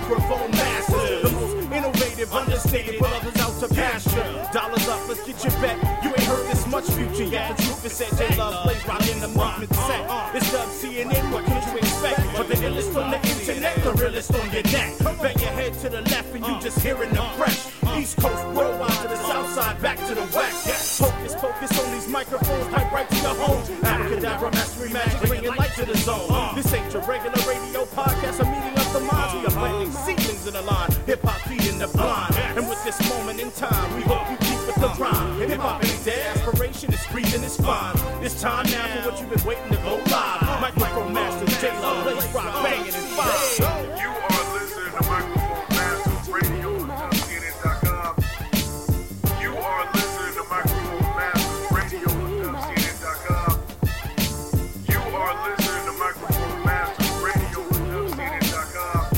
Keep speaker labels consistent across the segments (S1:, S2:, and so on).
S1: microphone master, the most innovative, understated, put others out to pasture. Dollars up, let's get your bet. You ain't heard this much future yet. The truth is said, J-Love plays rockin' the movement set. It's Dub CNN, what can you expect? But the illest on the internet, the realest on your neck. Bang your head to the left and you just hearing the fresh. East Coast, worldwide to the south side, back to the west. Focus on these microphones, pipe right to your home. Abracadabra, mastery magic, bringing light to the zone. This ain't your regular radio podcast, a meeting of the minds. We are planting seedlings in the line, hip-hop feeding the blind. And with this moment in time, we hope you keep with the rhyme. Hip-hop ain't dead, aspiration is breathing, it's fine. It's time now for what you've been waiting to go live. Microphone Masters, J-Love, Blaze Rock, banging and fire.
S2: You are listening to Microphone Masters Radio on CNN.com. You are listening to Microphone Masters Radio on CNN.com. You are listening to Microphone Masters Radio on CNN.com.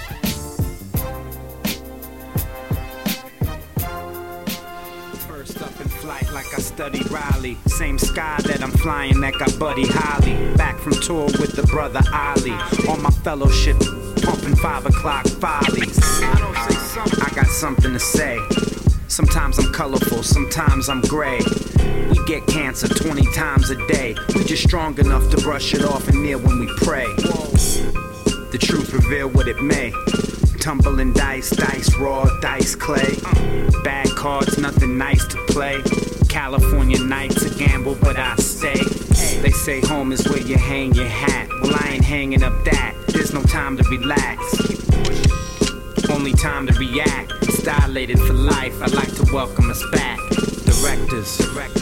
S3: First up in flight like I studied Raleigh. Same sky that I'm flying that got Buddy Holly. Back from tour with the brother Ali. On my fellowship, pumping 5 o'clock follies. I got something to say. Sometimes I'm colorful, sometimes I'm gray. We get cancer 20 times a day. We just strong enough to brush it off and kneel when we pray. The truth reveal what it may. Tumbling dice, dice raw, dice clay. Bad cards, nothing nice to play. California nights a gamble, but I stay. They say home is where you hang your hat. Well, I ain't hanging up that. There's no time to relax. Only time to react. It's dilated for life. I'd like to welcome us back. Directors.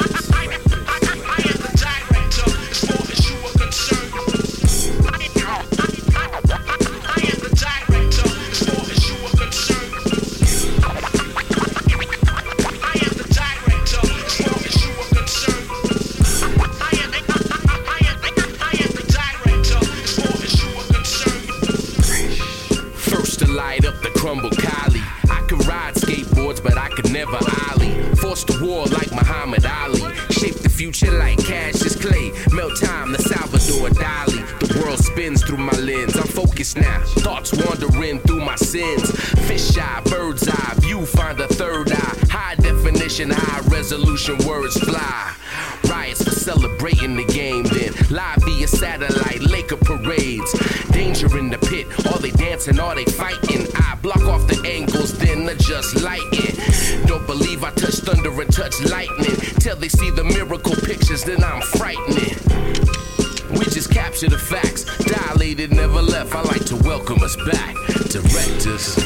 S4: Crumble Kali. I could ride skateboards, but I could never ollie. Force the war like Muhammad Ali. Shape the future like Cassius Clay. Melt time, the Salvador Dali. The world spins through my lens. I'm focused now. Thoughts wandering through my sins. Fish eye, bird's eye view, find a third eye. High definition, high resolution, words fly. Riots for celebrating the game, then live via satellite, Laker parades. Danger in the pit, are they dancing, are they fighting? I block off the angles, then adjust lighting. Don't believe I touch thunder and touch lightning. Till they see the miracle pictures, then I'm frightening. We just capture the facts, dilated, never left. I like to welcome us back. Directors.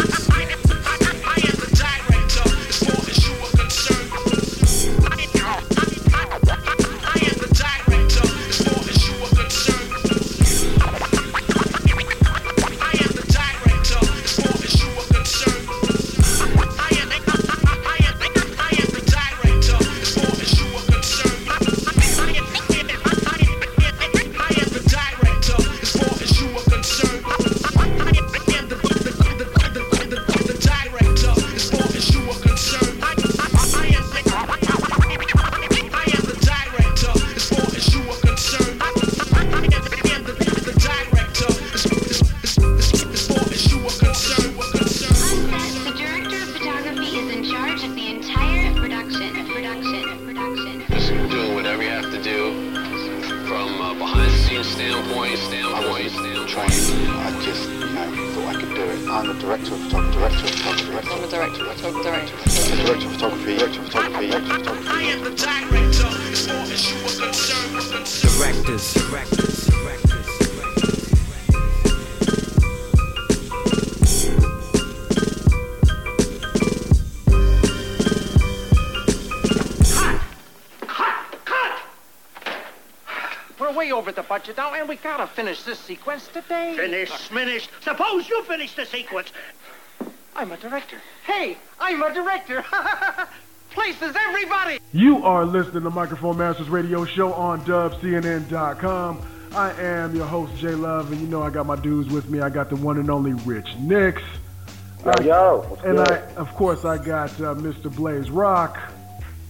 S5: Over the budget now, and we gotta finish this sequence today.
S6: Finish. Suppose you finish the sequence.
S5: I'm a director. Hey, I'm a director. Places everybody.
S7: You are listening to Microphone Masters Radio Show on dubcnn.com. I am your host, J Love, and you know I got my dudes with me. I got the one and only Rich Nix.
S8: Yo,
S7: and of course, I got Mr. Blaze Rock.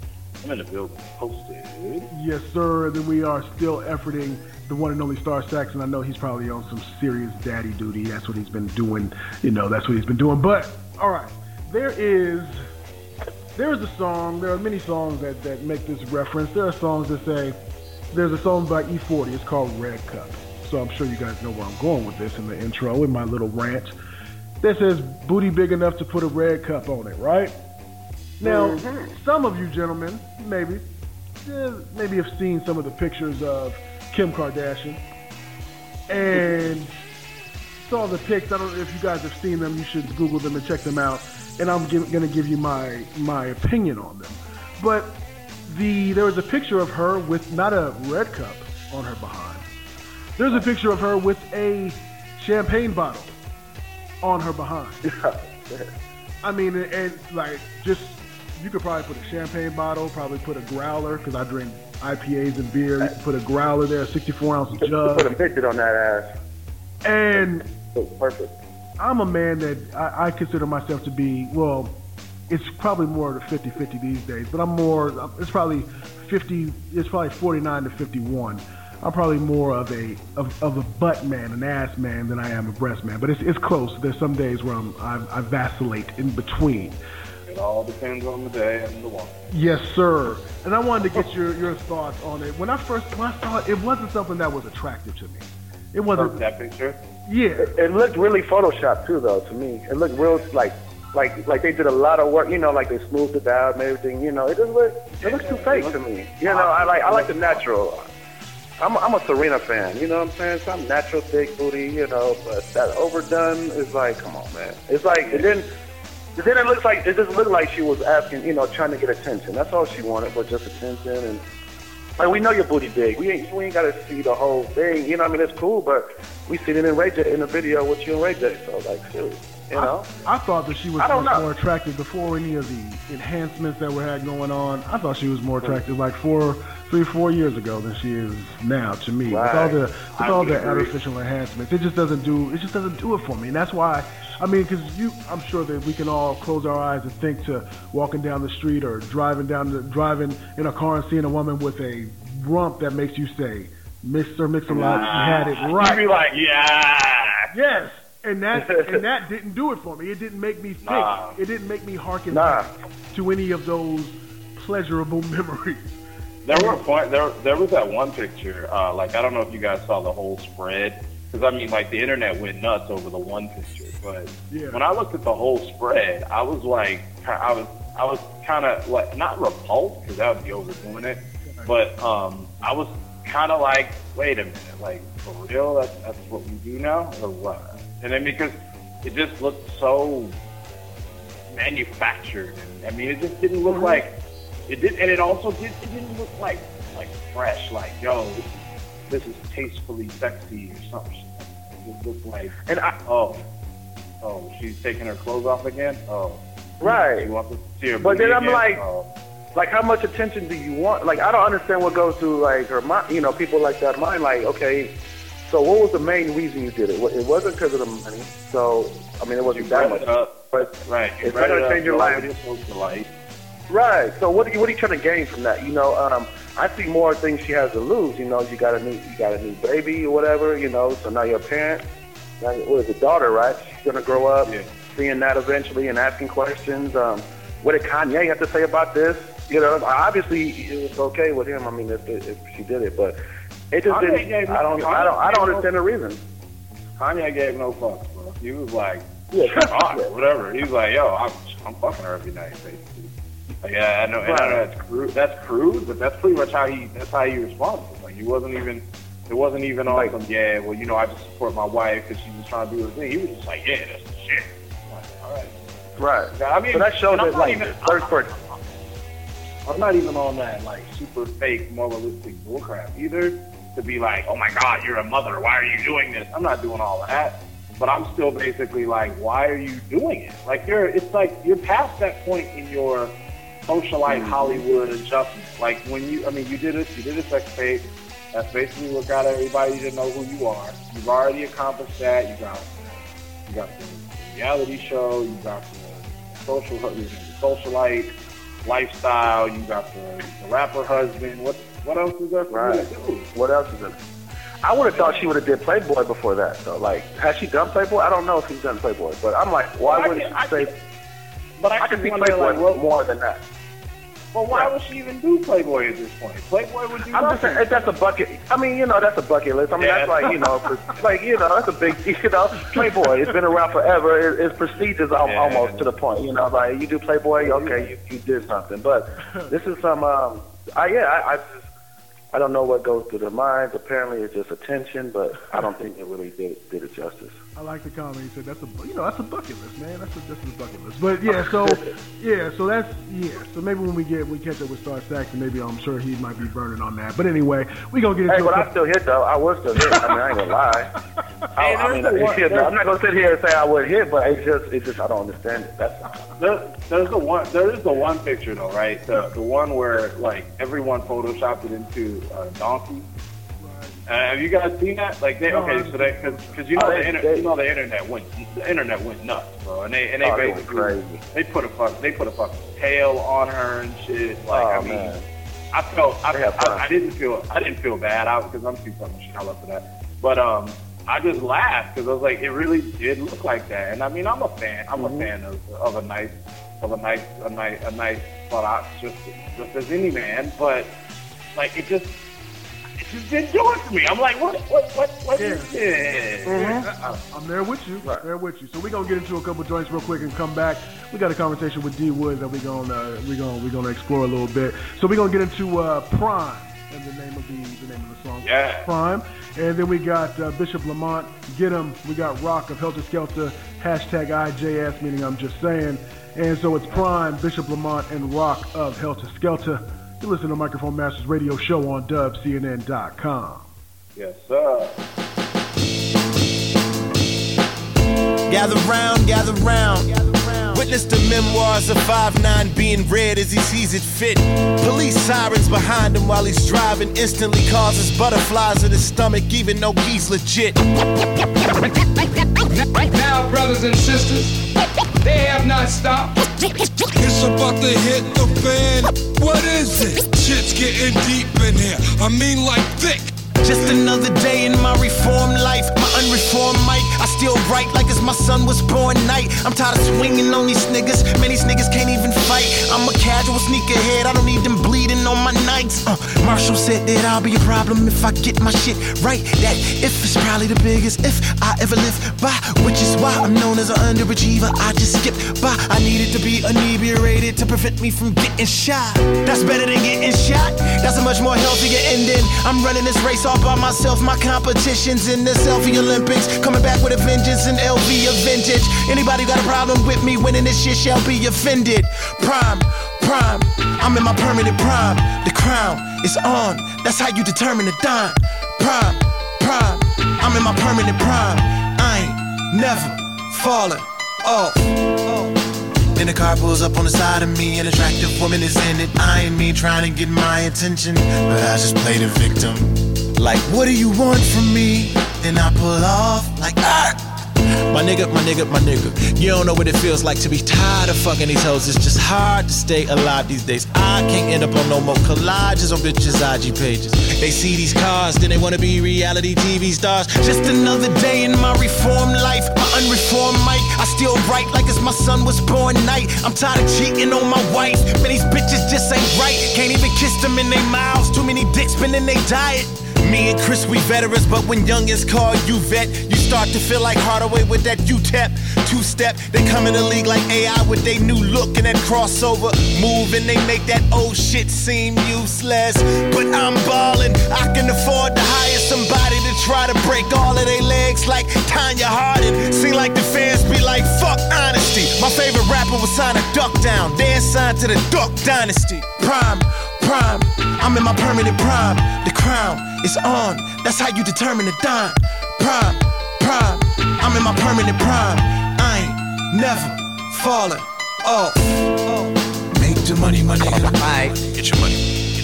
S8: I'm in the building. Posted.
S7: Yes, sir. Then we are still efforting the one and only Star Saxon. I know he's probably on some serious daddy duty. That's what he's been doing. That's what he's been doing. But, all right, there is a song. There are many songs that make this reference. There are songs that say, there's a song by E40. It's called Red Cup. So I'm sure you guys know where I'm going with this in the intro, in my little rant. That says, booty big enough to put a red cup on it, right? Now, some of you gentlemen, maybe have seen some of the pictures of Kim Kardashian and saw the pics. I don't know if you guys have seen them. You should Google them and check them out. And I'm going to give you my opinion on them. But there was a picture of her with not a red cup on her behind. There's a picture of her with a champagne bottle on her behind. I mean, and like you could probably put a champagne bottle, probably put a growler, because I drink IPAs and beer. You could put a growler there, a 64-ounce jug.
S9: Put a picture on that ass.
S7: And
S9: perfect.
S7: I'm a man that I consider myself to be, well, it's probably more 50-50 these days, but it's probably 49 to 51. I'm probably more of a butt man, an ass man, than I am a breast man. But it's close. There's some days where I vacillate in between.
S8: It all depends on the day and the one.
S7: Yes, sir. And I wanted to get your thoughts on it. When I saw it, it wasn't something that was attractive to me. It wasn't
S8: that picture.
S7: Yeah.
S9: It looked really photoshopped too, though. To me, it looked real like they did a lot of work. Like they smoothed it out and everything. It looks too fake to me. I like the natural. I'm a Serena fan, you know what I'm saying? Some natural thick booty, but that overdone is like, come on, man. It's like, it just looked like she was asking, trying to get attention. That's all she wanted, was just attention. And like, we know your booty big. We ain't got to see the whole thing. It's cool, but we seen it in Ray J in the video with you and Ray J. So like, seriously,
S7: I thought that she was much more attractive before any of the enhancements that we had going on. I thought she was more attractive like 4 years ago than she is now to me. Right. With all the artificial enhancements, it just doesn't do it for me. And that's why, because I'm sure that we can all close our eyes and think to walking down the street or driving in a car and seeing a woman with a rump that makes you say, Mr. Mix-a-Lot, you had it right.
S8: You'd be like, yeah.
S7: Yes. And that didn't do it for me. It didn't make me think. It didn't make me hearken back to any of those pleasurable memories.
S8: There was that one picture. I don't know if you guys saw the whole spread, because the internet went nuts over the one picture. But when I looked at the whole spread, I was kind of like, not repulsed, because that would be overdoing it. But I was kind of like, wait a minute, like, for real? That's what we do now, or what? And then because it just looked so manufactured, and it just didn't look like it did, and it didn't look like fresh, like, yo, this is tastefully sexy or something. It just looked like, and she's taking her clothes off again. Oh,
S9: right.
S8: You want to see her
S9: but then I'm
S8: again?
S9: Like, how much attention do you want? Like, I don't understand what goes through like her mind. People like that mind. Like, okay. So what was the main reason you did it? It wasn't because of the money. So, it wasn't that much. But
S8: right.
S9: It's not going to change your life. Right. So what are you trying to gain from that? I see more things she has to lose. You got a new baby or whatever, so now you're a parent. Now, what is it, daughter, right? She's going to grow up seeing that eventually and asking questions. What did Kanye have to say about this? Obviously it was okay with him. If she did it, but it just didn't. I don't understand the reason.
S8: Kanye gave no fucks, bro. He was like, whatever. He was like, yo, I'm fucking her every night, basically. Like, yeah, I know that's crude, but that's pretty much how he responded. Like, it wasn't even on some, I just support my wife because she was trying to do her thing. He was just like, yeah, that's the shit. Like, all right.
S9: Right. So that shows that
S8: I'm not even on that super fake moralistic bullcrap either. To be like, oh my God, you're a mother. Why are you doing this? I'm not doing all of that. But I'm still basically like, why are you doing it? You're past that point in your socialite Hollywood adjustment. Like when you did a sex tape. That's basically what got everybody to know who you are. You've already accomplished that. You got the reality show. You got the socialite. lifestyle. You got the rapper husband. What else is there for you to do?
S9: What else is there? I would have thought she would have did Playboy before that, though. Like, has she done Playboy? I don't know if she's done Playboy, but I'm like, why wouldn't she say? But I can see Playboy more than that.
S8: Well, why would she even do Playboy at this point? Playboy would do.
S9: I'm just saying that's a bucket. I mean, that's a bucket list. I mean, that's like that's a big, Playboy. It's been around forever. It's prestigious almost to the point. Like you do Playboy, okay, you did something. But this is some. I don't know what goes through their minds. Apparently, it's just attention, but I don't think it really did it justice.
S7: I like the comment. He said that's a bucket list, man. That's a bucket list. But so maybe when we catch up with Star Saxon, maybe I'm sure he might be burning on that. But anyway, we gonna get into.
S9: Hey, but I still hit though. I was still hit. I mean, I ain't gonna lie. I'm not gonna sit here and say I would hit, but it's just I don't understand it.
S8: There is the one picture though, right? The one where like everyone photoshopped it into a donkey. Have you guys seen that? Like because the internet went nuts, bro, and they basically they put a fucking tail on her and shit. Like
S9: man.
S8: I didn't feel bad because I'm too fucking shallow for that, but I just laughed because I was like, it really did look like that, and I mean I'm a fan of a nice buttocks just as any man, but like it just didn't do it for me. I'm like, what is this?
S7: Mm-hmm. I'm there with you. Right. There with you. So we're gonna get into a couple joints real quick and come back. We got a conversation with D Woods that we're gonna explore a little bit. So we're gonna get into Prime and the name of the song.
S8: Yeah.
S7: Prime. And then we got Bishop Lamont, Get 'Em. We got Rock of Helter Skelter, #IJS, meaning I'm just saying. And so it's Prime, Bishop Lamont, and Rock of Helter Skelter. You listen to Microphone Masters Radio Show on dubcnn.com.
S8: Yes, sir.
S10: Gather round. Witness the memoirs of 5'9" being read as he sees it fit. Police sirens behind him while he's driving instantly causes butterflies in his stomach, even though he's legit.
S11: Now, brothers and sisters, they have not stopped.
S12: It's about to hit the fan. What is it? Shit's getting deep in here. I mean, like thick.
S10: Just another day in my reformed life, my unreformed mic. I still write like it's my son was born night. I'm tired of swinging on these niggas. Many niggas can't even fight. I'm a casual sneakerhead. I don't need them bleeding on my nights. Marshall said that I'll be a problem if I get my shit right. That if is probably the biggest if I ever live by, which is why I'm known as an underachiever. I just skip by. I needed to be inebriated to prevent me from getting shot. That's better than getting shot. That's a much more healthier ending. I'm running this race all by myself. My competition's in the selfie Olympics, coming back with a vengeance and LV a vintage. Anybody got a problem with me winning this shit shall be offended. Prime, I'm in my permanent prime. The crown is on, that's how you determine the dime. Prime, I'm in my permanent prime. I ain't never falling off. Then the car pulls up on the side of me. An attractive woman is in it. I ain't me trying to get my attention, but I just play the victim. Like, what do you want from me? Then I pull off like, My nigga. You don't know what it feels like to be tired of fucking these hoes. It's just hard to stay alive these days. I can't end up on no more collages or bitches' IG pages. They see these cars, then they wanna be reality TV stars. Just another day in my reformed life, my unreformed mic. I still write like it's my son was born night. I'm tired of cheating on my wife. Man, these bitches just ain't right. Can't even kiss them in their mouths. Too many dicks been in their diet. Me and Chris, we veterans, but when youngins call you vet, you start to feel like Hardaway with that UTEP. Two-step, they come in the league like AI with they new look and that crossover move, and they make that old shit seem useless. But I'm ballin', I can afford to hire somebody to try to break all of their legs like Tanya Hardin. Seem like the fans be like, fuck honesty. My favorite rapper was signed to Duck Down, then signed to the Duck Dynasty. Prime, I'm in my permanent prime. The crown is on, that's how you determine the dime. Prime, I'm in my permanent prime. I ain't never falling off. Make the money, my nigga. Right.
S12: Get your money.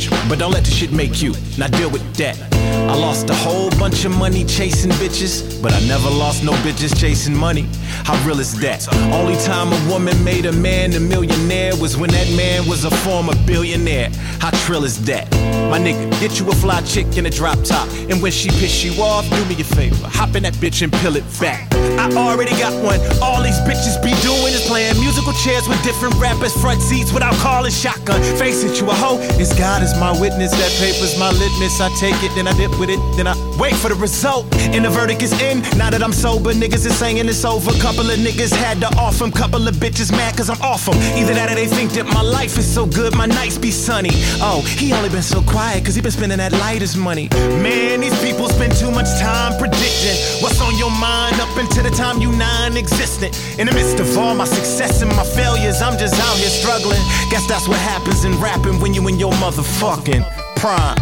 S10: but don't let the shit make you. Now deal with that. I lost a whole bunch of money chasing bitches, but I never lost no bitches chasing money. How real is that? Only time a woman made a man a millionaire was when that man was a former billionaire. How trill is that? My nigga, get you a fly chick in a drop top, and when she piss you off, do me a favor, hop in that bitch and peel it back. I already got one. All these bitches be doing is playing musical chairs with different rappers, front seats without calling shotgun. Face it, you a hoe. It's God is my witness. That paper's my litmus. I take it, then I dip with it, then I wait for the result. And the verdict is in. Now that I'm sober, niggas is saying it's over. Couple of niggas had to off them. Couple of bitches mad cause I'm off them. Either that or they think that my life is so good, my nights be sunny. Oh, he only been so quiet cause he been spending that lighters money. Man, these people spend too much time predicting what's on your mind up until the time you non-existent. In the midst of all my success and my failures, I'm just out here struggling. Guess that's what happens in rapping when you in your motherfucking prime.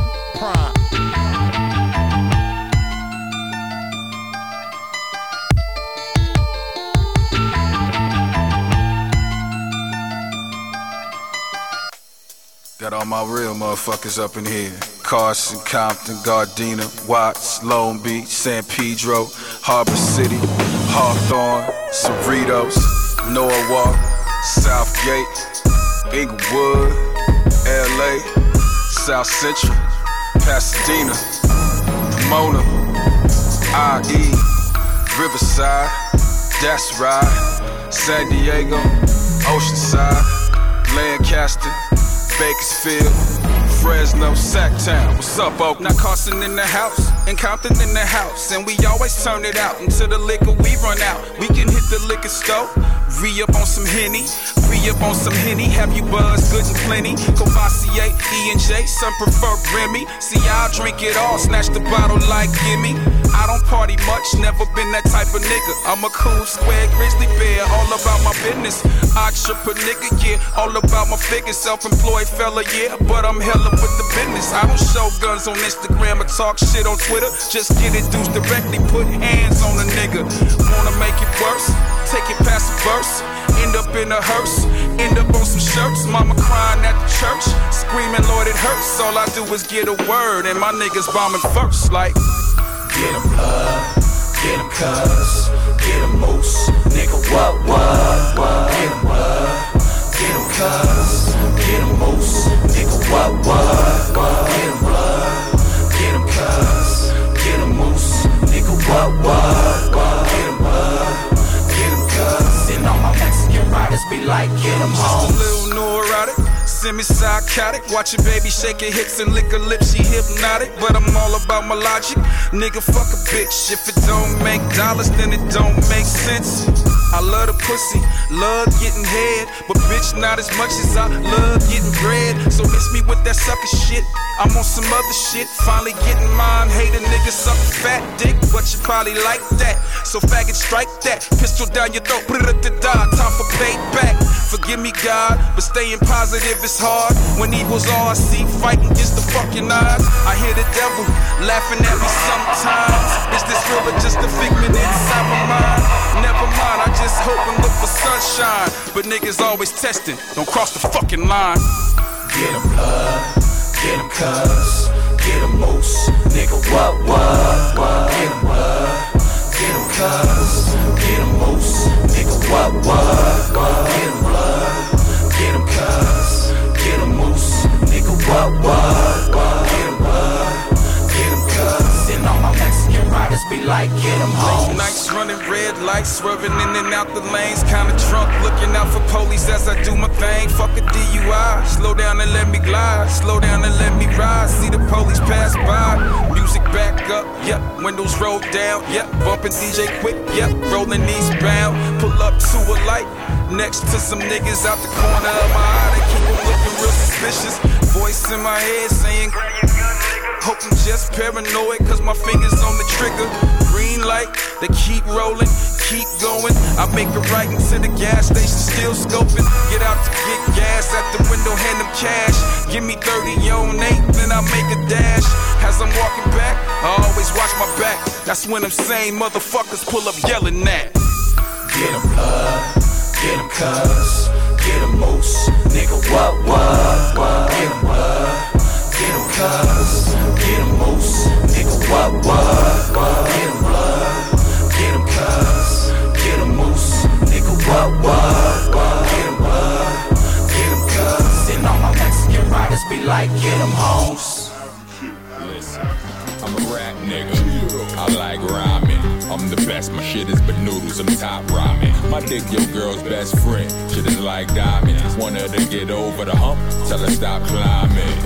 S13: Got all my real motherfuckers up in here. Carson, Compton, Gardena, Watts, Long Beach, San Pedro, Harbor City, Hawthorne, Cerritos, Norwalk, Southgate, Inglewood, LA, South Central, Pasadena, Pomona, IE, Riverside, that's right, San Diego, Oceanside, Lancaster, Bakersfield, Fresno, Sacktown. What's up, Oak? Now Carson in the house, and Compton in the house, and we always turn it out until the liquor we run out. We can hit the liquor store, re-up on some Henny, re-up on some Henny, have you buzzed good and plenty. Courvoisier, E&J, some prefer Remy. See, I'll drink it all, snatch the bottle like gimme. I don't party much, never been that type of nigga. I'm a cool, square grizzly bear, all about my business. Entrepreneur nigga, yeah, all about my figure. Self-employed fella, yeah, but I'm hella with the business. I don't show guns on Instagram or talk shit on Twitter. Just get it dudes directly, put hands on a nigga. Wanna make it worse? Take it past the verse. End up in a hearse, end up on some shirts. Mama crying at the church, screaming, Lord, it hurts. All I do is get a word, and my niggas bombing first. Like,
S10: get him blood, get him cuz, get him moose, nigga, what? Get him blood, get him cuz, get him moose, nigga, what? Get him blood, get him cuz, get him moose, nigga, what? Get him blood, get him cuz, and all my Mexican riders be like, get him home.
S13: Just a little neurotic, semi-psychotic, watching baby shake her hips and lick her lips, she hypnotic. But I'm all about my logic, nigga, fuck a bitch. If it don't make dollars, then it don't make sense. I love the pussy, love getting head, but bitch, not as much as I love getting bread. So miss me with that sucker shit, I'm on some other shit. Finally getting mine, hate a nigga suck a fat dick, but you probably like that. So faggot, strike that, pistol down your throat, put it at the die, time for payback. Forgive me, God, but staying positive is hard. When evil's all I see, fighting against the fucking odds. I hear the devil laughing at me sometimes. Is this real or just a figment inside my mind? Never mind, I just hope and look for sunshine. But niggas always testing, don't cross the fucking line.
S10: Get him blood, get him cuz, get him moose, nigga, what? Get him blood, get him cuz, get him moose, nigga, what? Get him blood, get him cuz, get him moose, nigga, what? Get him blood, get him cuz, and all my Mexican riders be like, get him home.
S13: Nights running red lights, swerving in and out the lanes, kinda drunk, looking out for police as I do my thing. Fuck a DUI, slow down and let me glide, slow down and let me ride. See the police pass by, music back up, yep, windows rolled down, yep, bumping DJ Quick, yep, rolling eastbound. Pull up to a light, next to some niggas out the corner of my eye, they keep them looking real suspicious. Voice in my head saying, hope I'm just paranoid, cause my fingers on the trigger. Green light, they keep rolling, keep going. I make a right into the gas station, still scoping. Get out to get gas, at the window, hand them cash. Give me 30 on 8, then I make a dash. As I'm walking back, I always watch my back. That's when them same motherfuckers pull up yelling at.
S10: Get him blood, get him cuz, get him moose, nigga, what? Get him blood, Get 'em cuz, get 'em moose, nigga what, get 'em blood, get 'em cuz, get 'em moose, nigga what, get 'em blood, get 'em cuz, and all my Mexican riders be like, get 'em hoes.
S14: Listen, I'm a rap nigga, I like rhyming, I'm the best, my shit is but noodles, I'm top ramen. My dick your girl's best friend, shit is like diamonds. Want her to get over the hump, tell her stop climbing.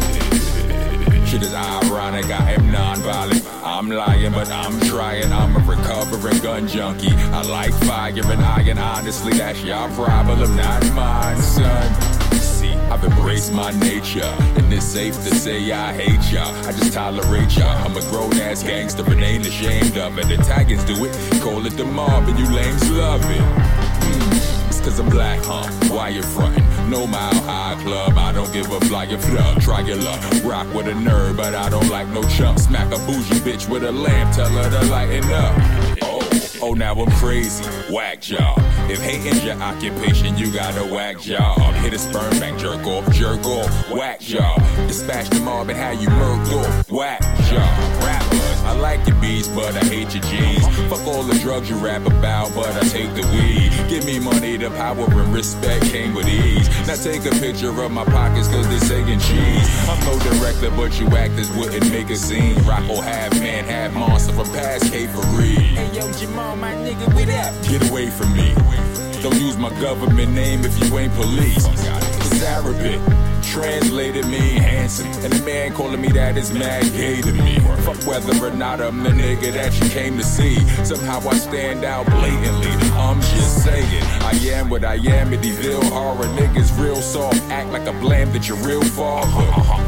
S14: Shit is ironic, I am non-violent. I'm lying, but I'm trying. I'm a recovering gun junkie. I like fire and iron, honestly, that's your problem, not mine, son. See, I've embraced my nature, and it's safe to say I hate y'all. I just tolerate y'all. I'm a grown-ass gangster and ain't ashamed of it. Italians do it, call it the mob, and you lames love it. It's cause I'm black, huh? Why you frontin'? No Mile High Club, I don't give a flying flub. Try your luck, rock with a nerd, but I don't like no chump. Smack a bougie bitch with a lamp, tell her to lighten up. Oh, now I'm crazy, whack job. If hating's your occupation, you got a whack job. Hit a sperm bank, jerk off, whack job. Dispatch the mob and how you murked off, whack job. Rappers, I like your beats, but I hate your G's. Fuck all the drugs you rap about, but I take the weed. Give me money, the power and respect came with ease. Now take a picture of my pockets, cause they saying cheese. I'm no director, but you actors wouldn't make a scene. Rocco half man, half monster from past K-Free. Hey yo, Jamal, my nigga, we that. Get away from me. Don't use my government name if you ain't police. It's Arabic, translated mean handsome. And the man calling me that is mad gay to me. Fuck whether or not I'm the nigga that you came to see. Somehow I stand out blatantly. I'm just saying, I am what I am. At Evil horror niggas real soft. Act like a blam that you're real father.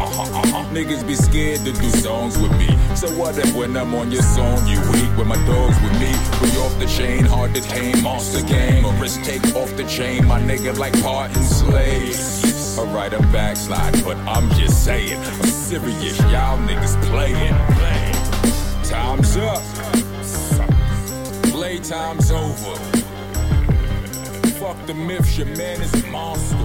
S14: Niggas be scared to do songs with me. So what if when I'm on your song you weak? When my dogs with me, we off the chain, hard to tame. Monster game, or risk take off the chain. My nigga like parting slaves. Alright, I'm backsliding, but I'm just saying, I'm serious, y'all niggas playing. Time's up. Playtime's over. Fuck the myths, your man is a monster.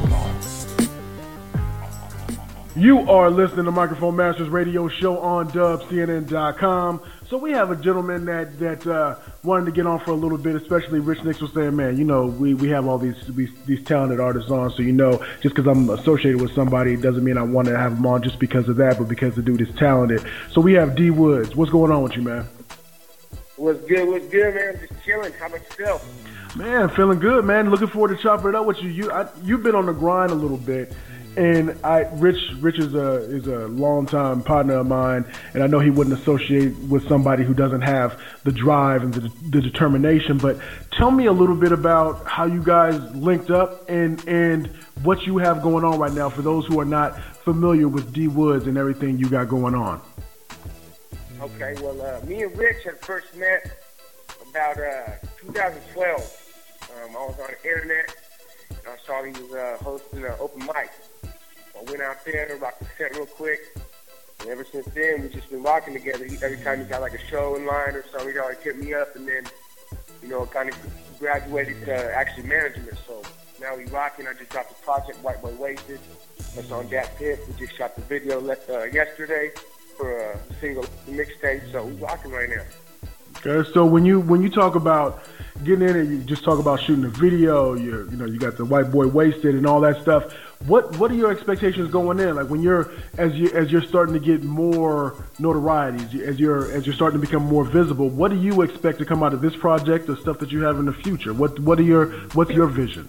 S7: You are listening to Microphone Masters Radio Show on dubcnn.com. So we have a gentleman that wanted to get on for a little bit, especially Rich Nix was saying, man, you know, we have all these talented artists on, so you know, just because I'm associated with somebody doesn't mean I want to have them on just because of that, but because the dude is talented. So we have D Woods. What's going on with you, man?
S15: What's good, man? Just chilling. How about yourself?
S7: Man, feeling good, man. Looking forward to chopping it up with you. You've been on the grind a little bit. And Rich is a longtime partner of mine, and I know he wouldn't associate with somebody who doesn't have the drive and the determination. But tell me a little bit about how you guys linked up and what you have going on right now for those who are not familiar with D Woods and everything you got going on.
S15: Okay, well, me and Rich had first met about 2012. I was on the internet, and I saw he was hosting an open mic. I went out there, rocked the set real quick, and ever since then, we've just been rocking together. Every time he got like a show in line or something, he'd always hit me up, and then, you know, kind of graduated to actually management. So now we rocking. I just dropped the project, White Boy Wasted. That's on Dat Piff. We just shot the video yesterday for a single mixtape, so we rocking right now.
S7: Okay, so when you talk about getting in it, you just talk about shooting a video. You got the White Boy Wasted and all that stuff. What are your expectations going in? Like when as you're starting to get more notoriety, as you're starting to become more visible, what do you expect to come out of this project, the stuff that you have in the future? What's your vision?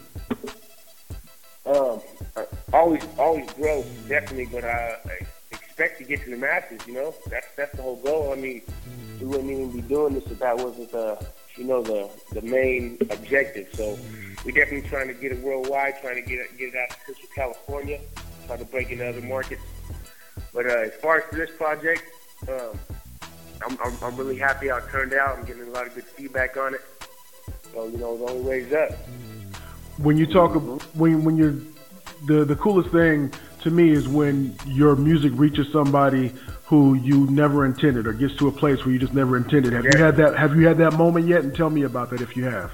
S15: Always growth, definitely, but I expect to get to the masses. You know, that's the whole goal. I mean, we wouldn't even be doing this if that wasn't the main objective. So we're definitely trying to get it worldwide, trying to get it out to Central California, try to break into other markets. But as far as for this project, I'm really happy how it turned out. I'm getting a lot of good feedback on it. So, you know, the only way's up.
S7: When you talk, when you're, the coolest thing to me is when your music reaches somebody who you never intended, or gets to a place where you just never intended. Have you had that moment yet? And tell me about that if you have.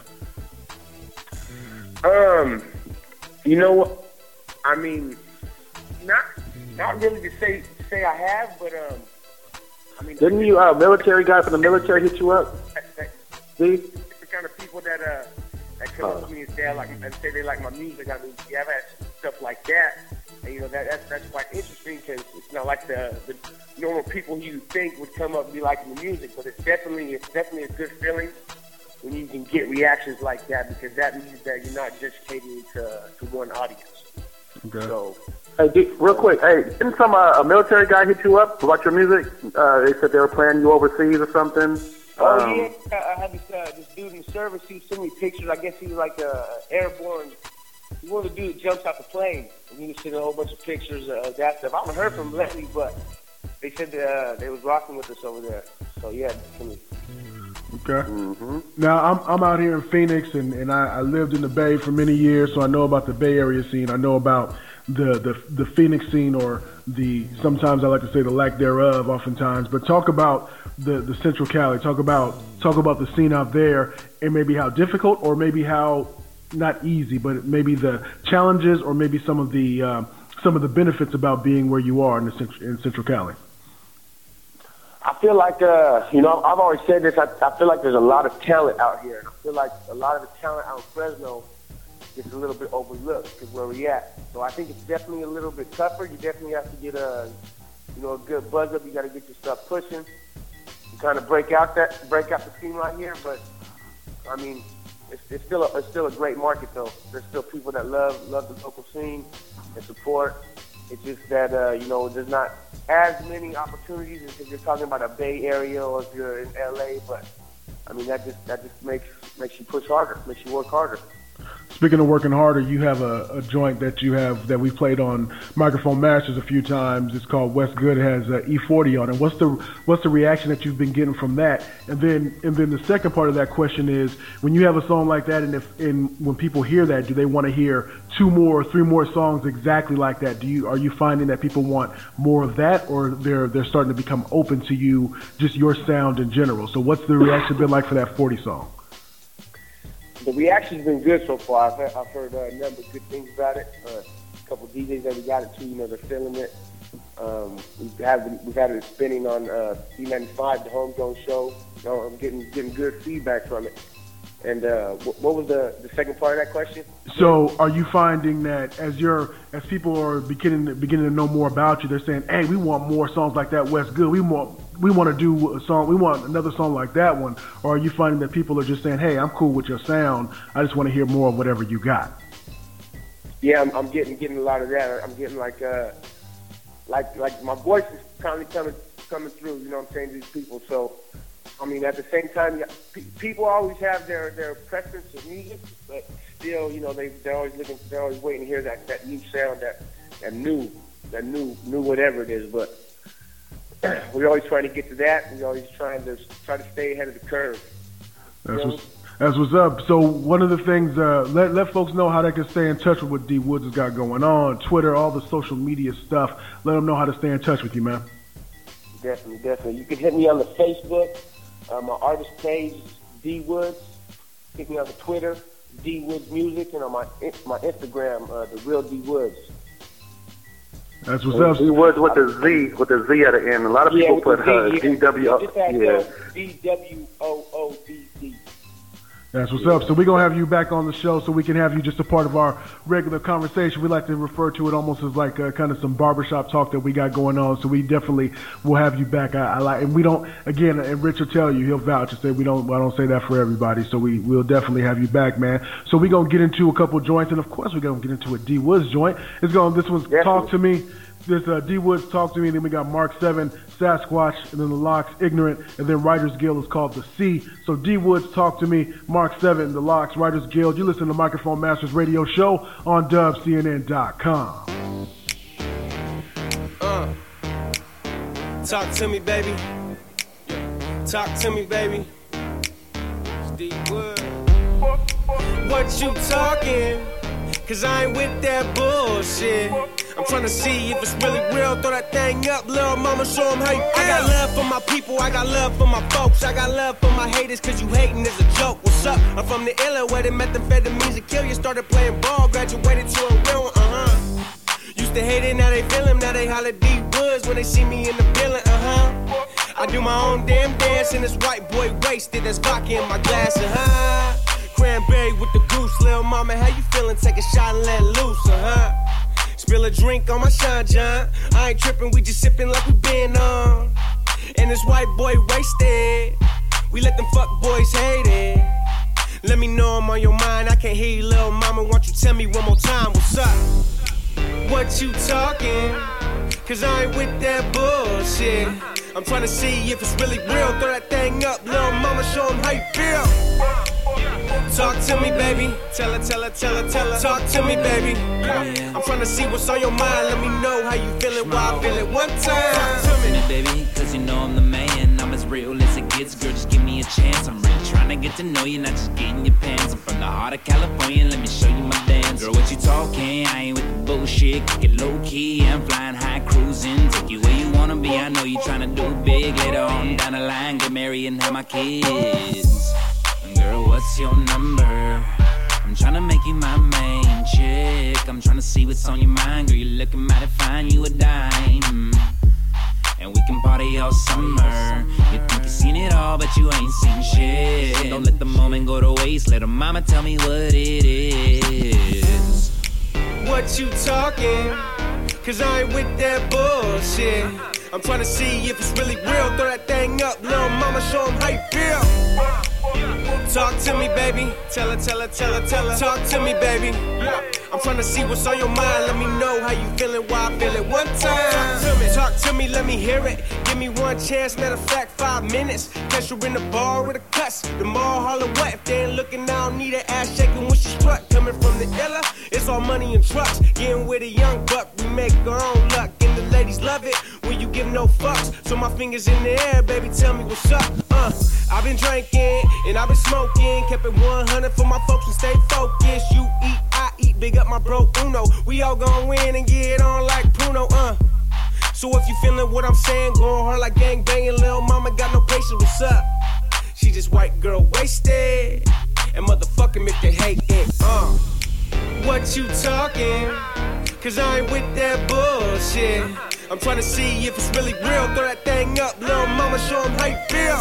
S15: You know what? I mean, not really to say say I have, but I mean,
S9: didn't you military guy from the military hit you up? See?
S15: The kind of people that come up to me and say they like my music. I mean, yeah, I've had stuff like that, and you know that's quite interesting because it's not like the normal people you think would come up and be liking the music, but it's definitely a good feeling when you can get reactions like that, because that means that you're not just catering to one audience.
S9: Okay.
S15: So,
S9: hey, real quick, didn't some a military guy hit you up about your music? They said they were playing you overseas or something.
S15: Yeah, I had this dude in the service. He sent me pictures. I guess he was like airborne. He was a dude that jumps out the plane, and he was sending a whole bunch of pictures of that stuff. I haven't heard from him lately, but they said they was rocking with us over there. So yeah, definitely.
S7: Okay. Now I'm out here in Phoenix, and I lived in the Bay for many years, so I know about the Bay Area scene. I know about the Phoenix scene, or sometimes I like to say the lack thereof, oftentimes. But talk about the Central Cali. Talk about the scene out there, and maybe how difficult, or maybe how not easy, but maybe the challenges, or maybe some of the benefits about being where you are in Central Cali.
S15: I feel like, I've always said this, I feel like there's a lot of talent out here. I feel like a lot of the talent out in Fresno gets a little bit overlooked because where we're at. So I think it's definitely a little bit tougher. You definitely have to get a good buzz up. You got to get your stuff pushing. You kind of break out the scene right here. But I mean, it's still a great market though. There's still people that love the local scene and support. It's just that there's not as many opportunities as if you're talking about a Bay Area or if you're in LA. But I mean, that just makes you push harder, makes you work harder.
S7: Speaking of working harder, you have a joint that we played on Microphone Masters a few times. It's called West Good. It has E40 on it. What's the reaction that you've been getting from that? And then the second part of that question is, when you have a song like that, and when people hear that, do they want to hear 2 more or 3 more songs exactly like that? Are you finding that people want more of that, or they're starting to become open to you, just your sound in general? So what's the reaction been like for that 40 song?
S15: The reaction's been good so far. I've heard a number of good things about it. A couple DJs that we got it to, they're feeling it. We've had it spinning on C95, the homegrown show. I'm getting good feedback from it. And what was the second part of that question?
S7: So, are you finding that as people are beginning to know more about you, they're saying, "Hey, we want more songs like that, West Good. We want to do a song. We want another song like that one." Or are you finding that people are just saying, "Hey, I'm cool with your sound. I just want to hear more of whatever you got"?
S15: Yeah, I'm getting a lot of that. I'm getting like my voice is constantly coming through. You know what I'm saying, to these people. So, I mean, at the same time, people always have their preference of music, but still, they're always waiting to hear that new sound, that new whatever it is. But we're always trying to get to that. We're always trying to stay ahead of the curve.
S7: That's what's up. So one of the things, let folks know how they can stay in touch with what D Woods has got going on, Twitter, all the social media stuff. Let them know how to stay in touch with you, man.
S15: Definitely. You can hit me on the Facebook. My artist page, D Woods. Hit me on the Twitter, D Woods Music, and on my Instagram, The Real D Woods.
S7: That's what's up.
S9: D Woods with the Z at the end. A lot of people put DWOODZ.
S7: That's what's up. So we're going to have you back on the show so we can have you just a part of our regular conversation. We like to refer to it almost as like kind of some barbershop talk that we got going on. So we definitely will have you back. And we don't, again, and Rich will tell you, he'll vouch and say I don't say that for everybody. So we'll definitely have you back, man. So we're going to get into a couple joints. And of course, we're going to get into a D Woods joint. This one's definitely. Talk to Me. This D Woods, Talk to Me, and then we got Mark 7, Sasquatch, and then the Locks, Ignorant, and then Writers Guild is called The C. So D Woods, Talk to Me, Mark 7, the Locks, Writers Guild. You listen to Microphone Masters Radio Show on dubcnn.com.
S16: Talk to me, baby. Talk to me, baby. It's D Woods. What you talking? Cause I ain't with that bullshit. I'm tryna see if it's really real. Throw that thing up, little mama, show them how you feel. I got love for my people, I got love for my folks. I got love for my haters, cause you hating is a joke. What's up? I'm from the illa where the methamphetamines that kill you. Started playing ball, graduated to a real one, to hating, now they feeling, now they holler D Woods when they see me in the building, I do my own damn dance and this white boy wasted, there's vodka in my glass, Cranberry with the goose, lil' mama, how you feeling? Take a shot and let loose, Spill a drink on my Sean John. I ain't tripping, we just sipping like we been on. And this white boy wasted. We let them fuck boys hate it. Let me know I'm on your mind. I can't hear you, lil' mama. Won't you tell me one more time what's up? What you talking? Cause I ain't with that bullshit. I'm trying to see if it's really real. Throw that thing up, lil' mama. Show them how you feel. Talk to me, baby. Tell her. Talk to me, baby. I'm trying to see what's on your mind. Let me know how you feeling, why I feel it one time. Talk to me,
S17: baby, cause you know I'm the man. I'm as real as it gets, girl, just give me a chance. I'm really trying to get to know you, not just getting your pants. I'm from the heart of California, let me show you my dance. Girl, what you talking? I ain't with the bullshit. Kick it low key, I'm flying high, cruising. Take you where you wanna be, I know you trying to do big. Later on down the line, get married and have my kids. Girl, what's your number? I'm tryna make you my main chick. I'm tryna see what's on your mind. Girl, you're looking mighty fine, you a dime. And we can party all summer. You think you've seen it all, but you ain't seen shit. Don't let the moment go to waste. Let her mama tell me what it is.
S16: What you talking? Cause I ain't with that bullshit. I'm tryna see if it's really real. Throw that thing up, lil' mama, show them how you feel. Talk to me, baby. Tell her. Talk to me, baby. I'm trying to see what's on your mind. Let me know how you feeling, why I feel it one time. Talk to me, let me hear it. Give me one chance, matter of fact, 5 minutes. Catch her in the bar with a cuss. The mall holler what? If they ain't looking, I don't need an ass shaking when she strut. Coming from the illa, it's all money and trucks. Getting with a young buck, we make our own luck. And the ladies love it when you give no fucks. So my fingers in the air, baby, tell me what's up. I've been drinking and I've been smoking. Kept it 100 for my folks and stay focused. You eat, I eat, big up my bro Uno. We all gon' win and get on like Pruno, So if you feeling what I'm saying, going hard like gang banging, lil' mama got no patience, what's up? She just white girl wasted, and motherfucking make they hate it, What you talking? Cause I ain't with that bullshit. I'm trying to see if it's really real. Throw that thing up, lil' mama, show them how you feel.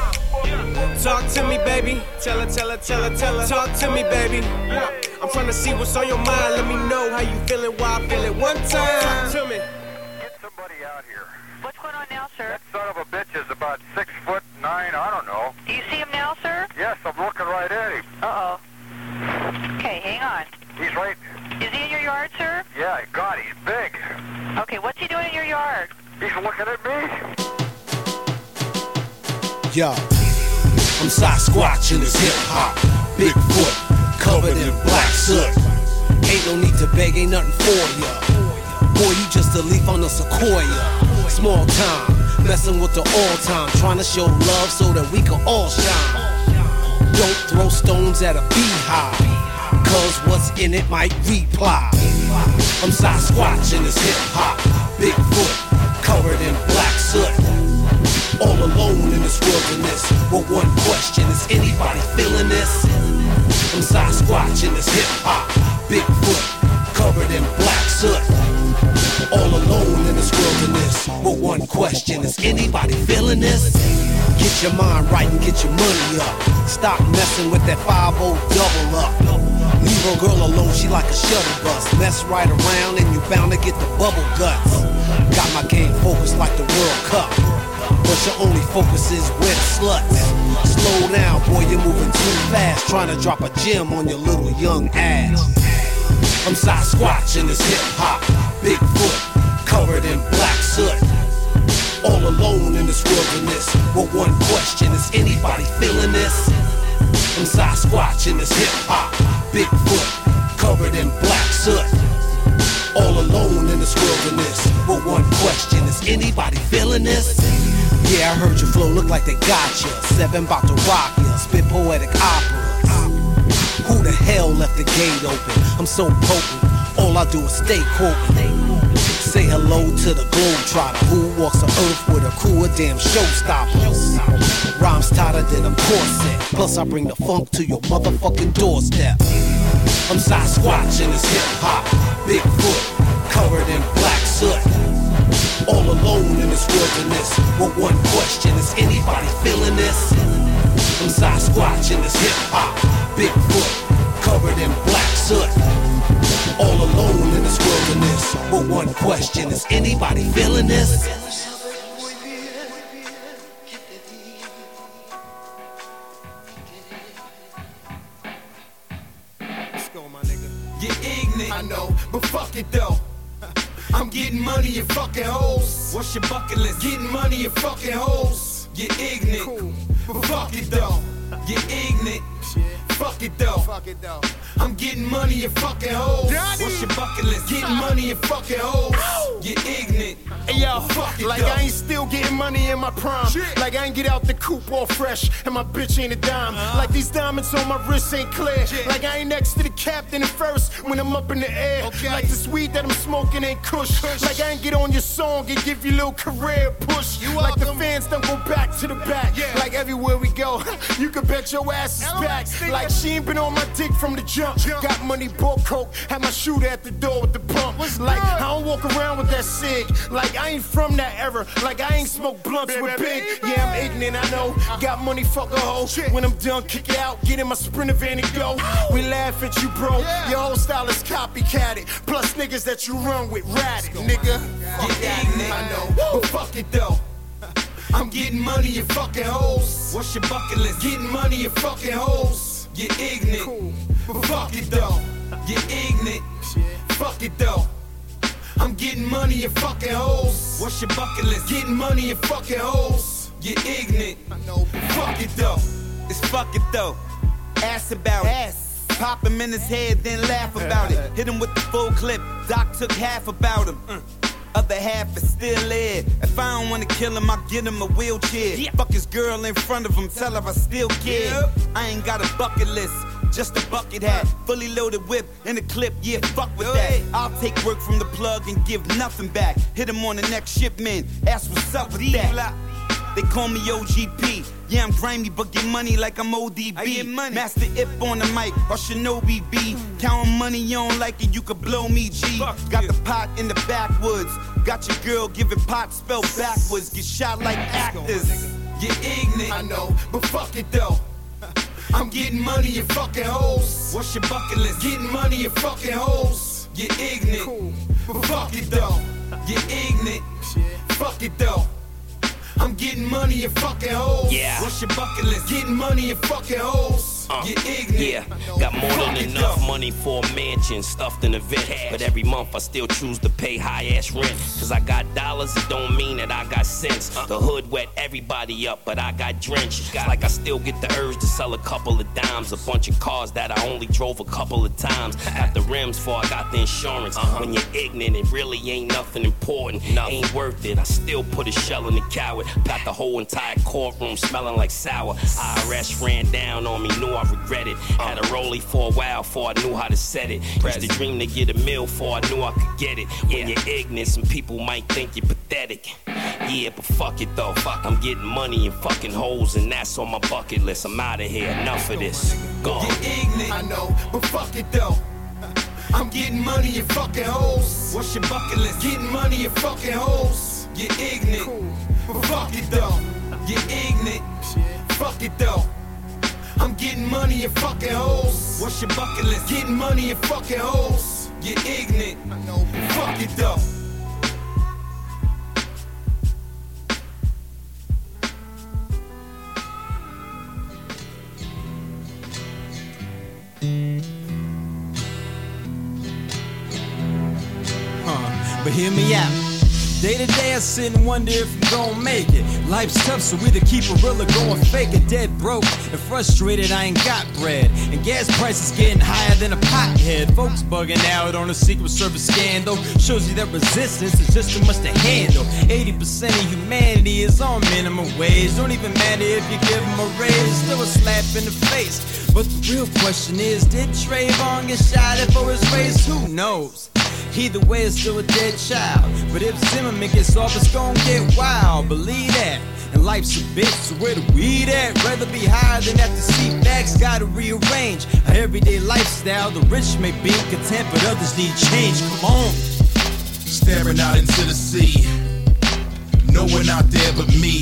S16: Talk to me, baby. Tell her. Talk to me, baby. I'm trying to see what's on your mind. Let me know how you feeling, why I feel it one time. Talk to me.
S18: Get somebody out here.
S19: What's going on now, sir?
S18: That son of a bitch is about 6'9", I don't know.
S19: Do you see him now, sir?
S18: Yes, I'm looking right at him.
S19: Uh-oh. Okay, hang on.
S18: He's right.
S19: Is he in your yard, sir?
S18: Yeah, God, he's big.
S19: Okay, what's he doing in your yard?
S18: He's looking at me.
S10: Yo, I'm Sasquatch in this hip-hop. Bigfoot, covered in black soot. Ain't no need to beg, ain't nothing for ya. Boy, you just a leaf on a sequoia. Small time, messing with the all-time. Trying to show love so that we can all shine. Don't throw stones at a beehive, cause what's in it might reply. I'm Sasquatch in this hip-hop. Bigfoot, covered in black soot. All alone in this wilderness. But one question, is anybody feeling this? I'm Sasquatch in this hip-hop. Bigfoot, covered in black soot. All alone in this wilderness. But one question, is anybody feeling this? Get your mind right and get your money up. Stop messing with that 5-0 double up. Leave a girl alone, she like a shuttle bus. Mess right around and you bound to get the bubble guts. Got my game focused like the World Cup, but your only focus is with sluts. Slow down, boy, you're moving too fast. Trying to drop a gem on your little young ass. I'm Sasquatch in this hip-hop. Bigfoot, covered in black soot. All alone in this wilderness. But one question, is anybody feeling this? I'm Sasquatch in this hip-hop. Bigfoot, covered in black soot. All alone in this wilderness. But one question, is anybody feeling this? Yeah, I heard your flow look like they got ya. 7 bout to rock ya, spit poetic operas. Who the hell left the gate open? I'm so potent, all I do is stay quoting. Say hello to the globetrotter who walks the earth with a crew of damn showstoppers. Rhymes tighter than a corset, plus I bring the funk to your motherfucking doorstep. I'm Sasquatch in this hip-hop. Bigfoot, covered in black soot. All alone in this wilderness, with one question, is anybody feeling this? I'm Sasquatch in this hip-hop, Bigfoot, covered in black soot. All alone in this wilderness, with one question, is anybody feeling this?
S1: Let's go, my nigga.
S10: Get ignorant, I know, but fuck it though. I'm getting money and fucking hoes. What's your bucket list? Getting money and fucking hoes. Get ignorant, cool. But fuck it though. Get ignorant, fuck it though.
S1: Fuck it though.
S10: I'm getting money and fucking hoes.
S1: Johnny.
S10: What's your bucket list? Getting money and fucking hoes. Get ignorant.
S1: Hey yo,
S10: fuck it
S1: like
S10: though.
S1: I ain't still getting money in my prime. Like I ain't get out the coop all fresh, and my bitch ain't a dime. Like these diamonds on my wrist ain't clear. Like I ain't next to the captain at first when I'm up in the air. Like this weed that I'm smoking ain't kush. Like I ain't get on your song and give you a little career push. Like the fans don't go back to the back. Like everywhere we go, you can bet your ass is back. Like she ain't been on my dick from the jump. Got money, bought coke, had my shooter at the door with the pump. Like I don't walk around with that cig. Like I ain't from that era. Like I ain't smoke blunts with big. Yeah, I'm ignorant, I know. Got money, fuck a hoe. When I'm done, kick it out, get in my Sprinter van and go. We laugh at you, bro. Your whole style is copycatted. Plus niggas that you run with ratted, nigga.
S10: Fuck that, nigga. I know, but fuck it though. I'm getting money and fucking hoes. What's your bucket list? Getting money and fucking hoes. Get ignorant, cool. But fuck it though. Get ignorant, fuck it though. I'm getting money and fucking hoes. What's your bucket list? Getting money and fucking hoes. Get ignorant, fuck it though.
S3: It's fuck it though. Ask about it. Pop him in his head, then laugh about it. Hit him with the full clip. Doc took half about him. Other half is still there. If I don't wanna kill him, I'll get him a wheelchair. Fuck his girl in front of him, tell her I still care. I ain't got a bucket list, just a bucket hat. Fully loaded whip in a clip, yeah, fuck with that. I'll take work from the plug and give nothing back. Hit him on the next shipment, ask what's up with that. They call me OGP. Yeah, I'm grimy, but get money like I'm ODB. I get money. Master Ip on the mic, or Shinobi B. Counting money, you don't like it, you could blow me, G. Got the pot in the backwoods. Got your girl giving pot spelled backwards. Get shot like actors.
S10: Get ignorant, I know, but fuck it though. I'm getting money and fucking hoes. What's your bucket list? Getting money and fucking hoes. Get ignorant, but fuck it though. Get ignorant, fuck it though. I'm getting money and fucking hoes.
S4: Yeah.
S10: What's your bucket list? Getting money and fucking hoes. Get ignorant.
S4: Yeah, got more than enough money for a mansion stuffed in a vent. But every month I still choose to pay high-ass rent. Cause I got dollars, it don't mean that I got sense. The hood wet everybody up, but I got drenched. Like I still get the urge to sell a couple of dimes. A bunch of cars that I only drove a couple of times. Got the rims for I got the insurance. When you're ignorant, it really ain't nothing important. Ain't worth it, I still put a shell in the coward. Got the whole entire courtroom smelling like sour. IRS ran down on me, knew I regret it. Had a rollie for a while before I knew how to set it. Used to dream to get a meal before I knew I could get it. When you're ignorant, some people might think you're pathetic. Yeah, but fuck it though. I'm getting money and fucking hoes, and that's on my bucket list. I'm out of here, enough of this. Gone.
S10: Get ignorant, I know, but fuck it though. I'm getting money and fucking hoes. What's your bucket list? Getting money and fucking hoes. Get ignorant, but fuck it though. Get ignorant, fuck it though. I'm getting money and fucking hoes. What's your bucket list? Getting money and fucking hoes. Get ignorant, fuck it though.
S20: But hear me out. Day to day I sit and wonder if I'm gon' make it. Life's tough, so either keep it real or go and fake it. Dead broke and frustrated, I ain't got bread. And gas prices getting higher than a pothead. Folks bugging out on a Secret Service scandal. Shows you that resistance is just too much to handle. 80% of humanity is on minimum wage. Don't even matter if you give them a raise, still a slap in the face. But the real question is, did Trayvon get shot at for his race? Who knows? Either way, it's still a dead child. But if Zimmerman gets off, it's gon' get wild. Believe that. And life's a bitch, so where the weed at? Rather be higher than at the seat backs. Gotta rearrange our everyday lifestyle. The rich may be content, but others need change. Come on.
S10: Staring out into the sea, no one out there but me.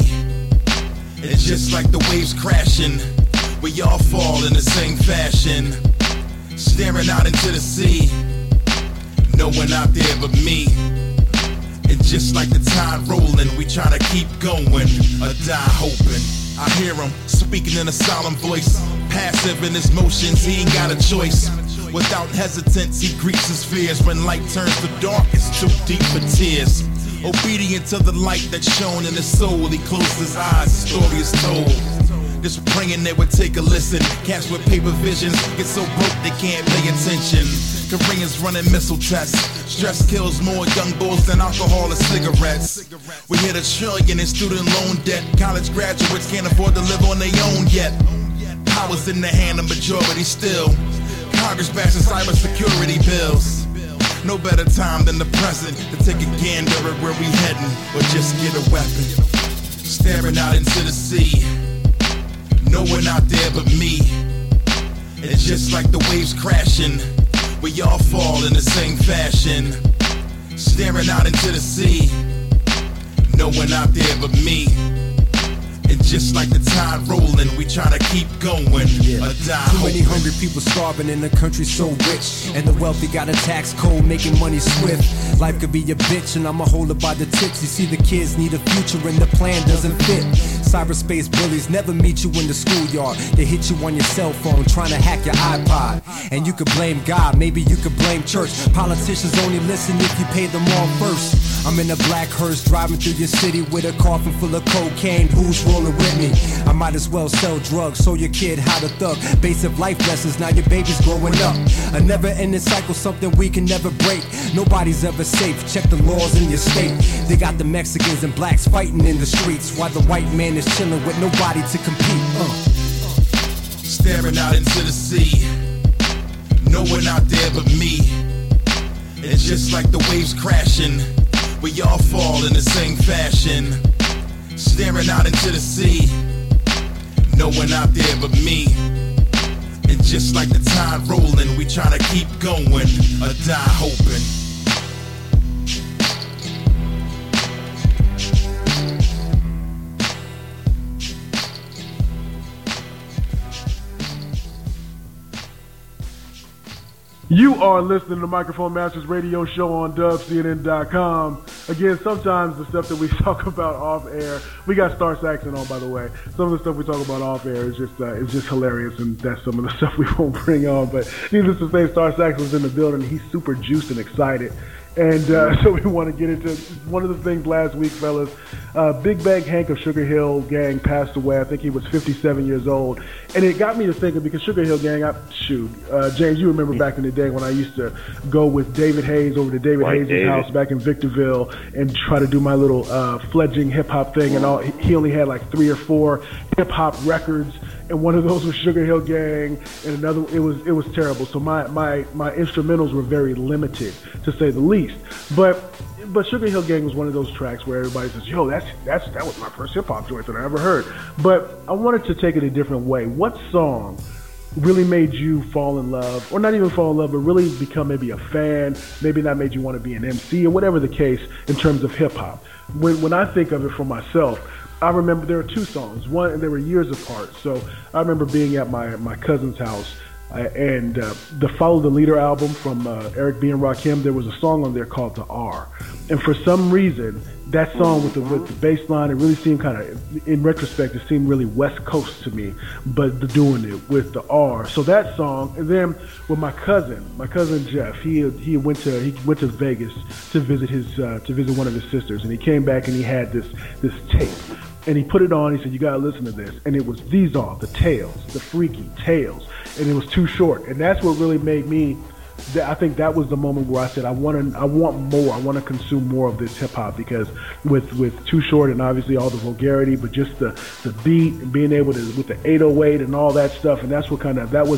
S10: It's just like the waves crashing, we all fall in the same fashion. Staring out into the sea, no one out there but me. And just like the tide rolling, we try to keep going or die hoping. I hear him speaking in a solemn voice, passive in his motions, he ain't got a choice. Without hesitance, he greets his fears. When light turns to dark, it's too deep for tears. Obedient to the light that's shown in his soul, he closed his eyes, the story is told. Just praying they would take a listen. Cats with paper visions get so broke they can't pay attention. Koreans running missile tests. Stress kills more young bulls than alcohol or cigarettes. We hit $1 trillion in student loan debt. College graduates can't afford to live on their own yet. Power's in the hand of majority still. Congress bashing cybersecurity bills. No better time than the present to take a gander at where we heading, or just get a weapon. Staring out into the sea, no one out there but me. It's just like the waves crashing, we all fall in the same fashion. Staring out into the sea, no one out there but me. And just like the tide rolling, we try to keep going or die.
S20: Too many hungry people starving in a country so rich, and the wealthy got a tax code making money swift. Life could be a bitch and I'ma hold it by the tips. You see the kids need a future and the plan doesn't fit. Cyberspace bullies never meet you in the schoolyard. They hit you on your cell phone trying to hack your iPod. And you could blame God, maybe you could blame church. Politicians only listen if you pay them all first. I'm in a black hearse driving through your city with a coffin full of cocaine. Who's rolling with me? I might as well sell drugs, show your kid how to thug. Basic life lessons, now your baby's growing up. A never-ending cycle, something we can never break. Nobody's ever safe, check the laws in your state. They got the Mexicans and blacks fighting in the streets, while the white man is chilling with nobody to compete.
S10: Staring out into the sea, no one out there but me. It's just like the waves crashing, we all fall in the same fashion. Staring out into the sea, no one out there but me. And just like the tide rolling, we try to keep going or die hoping.
S7: You are listening to Microphone Masters Radio Show on dubcnn.com. Again, sometimes the stuff that we talk about off air, we got Star Saxon on, by the way. Some of the stuff we talk about off air is just hilarious, and that's some of the stuff we won't bring on. But needless to say, Star Saxon's in the building. He's super juiced and excited. And so we want to get into one of the things last week, fellas. Big Bang Hank of Sugar Hill Gang passed away. I think he was 57 years old. And it got me to thinking, because Sugar Hill Gang, James, you remember back in the day when I used to go with David Hayes over to David Hayes' house back in Victorville and try to do my little fledgling hip-hop thing. And he only had like 3 or 4 hip-hop records. And one of those was Sugar Hill Gang, and another it was terrible. So my instrumentals were very limited, to say the least. But Sugar Hill Gang was one of those tracks where everybody says, "Yo, that was my first hip hop joint that I ever heard." But I wanted to take it a different way. What song really made you fall in love, or not even fall in love, but really become maybe a fan? Maybe that made you want to be an MC, or whatever the case in terms of hip hop. When I think of it for myself, I remember there were 2 songs. One, and they were years apart. So I remember being at my cousin's house, and the Follow the Leader album from Eric B. and Rakim, there was a song on there called The R. And for some reason, that song with the bass line, it really seemed kind of, in retrospect, it seemed really West Coast to me, but doing it with the R. So that song, and then with my cousin Jeff, he went to Vegas to visit one of his sisters, and he came back and he had this tape. And he put it on, he said, "You gotta listen to this." And it was These Are the Tales, the Freaky Tales. And it was Too Short. And that's what really made me, I think that was the moment where I said, I want more. I want to consume more of this hip hop, because with Too Short and obviously all the vulgarity, but just the beat and being able to, with the 808 and all that stuff. And that's what that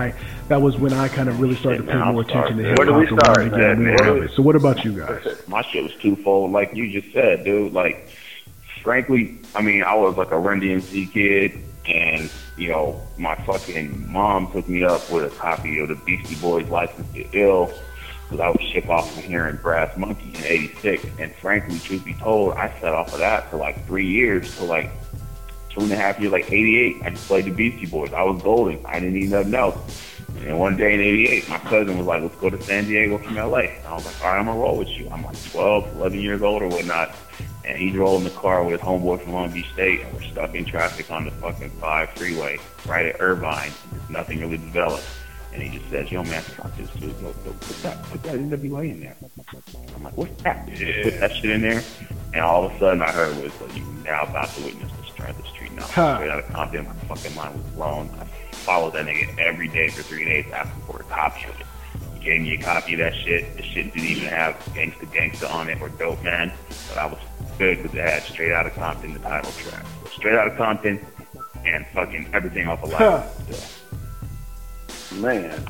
S7: was when I kind of really started to pay more attention to hip hop.
S8: Where do we start, man?
S7: So what about you guys?
S8: My shit was twofold, like you just said, dude. Like, frankly, I mean, I was like a Run DMC kid, and, you know, my fucking mom took me up with a copy of the Beastie Boys' License to Ill. because I was shipped off from hearing Brass Monkey in '86, and frankly, truth be told, I set off of that for like 3 years, to like 2.5 years, like '88. I just played the Beastie Boys. I was golden. I didn't need nothing else. And one day in '88, my cousin was like, let's go to San Diego from LA. And I was like, all right, I'm going to roll with you. I'm like 12, 11 years old or whatnot. And he's rolling the car with his homeboy from Long Beach State, and we're stuck in traffic on the fucking 5 freeway right at Irvine. There's nothing really developed. And he just says, yo, man, fuck this dude. Put that NWA in there. I'm like, what's that? Yeah. Put that shit in there. And all of a sudden I heard was, you now about to witness the strength of the street. Now, straight out of Compton, my fucking mind was blown. I followed that nigga every day for 3 days asking for a copy of it. He gave me a copy of that shit. The shit didn't even have Gangsta on it or Dope Man. But I was good because it had Straight Outta Compton, the title track. So Straight Outta Compton and fucking Everything Off Alive.
S9: Man,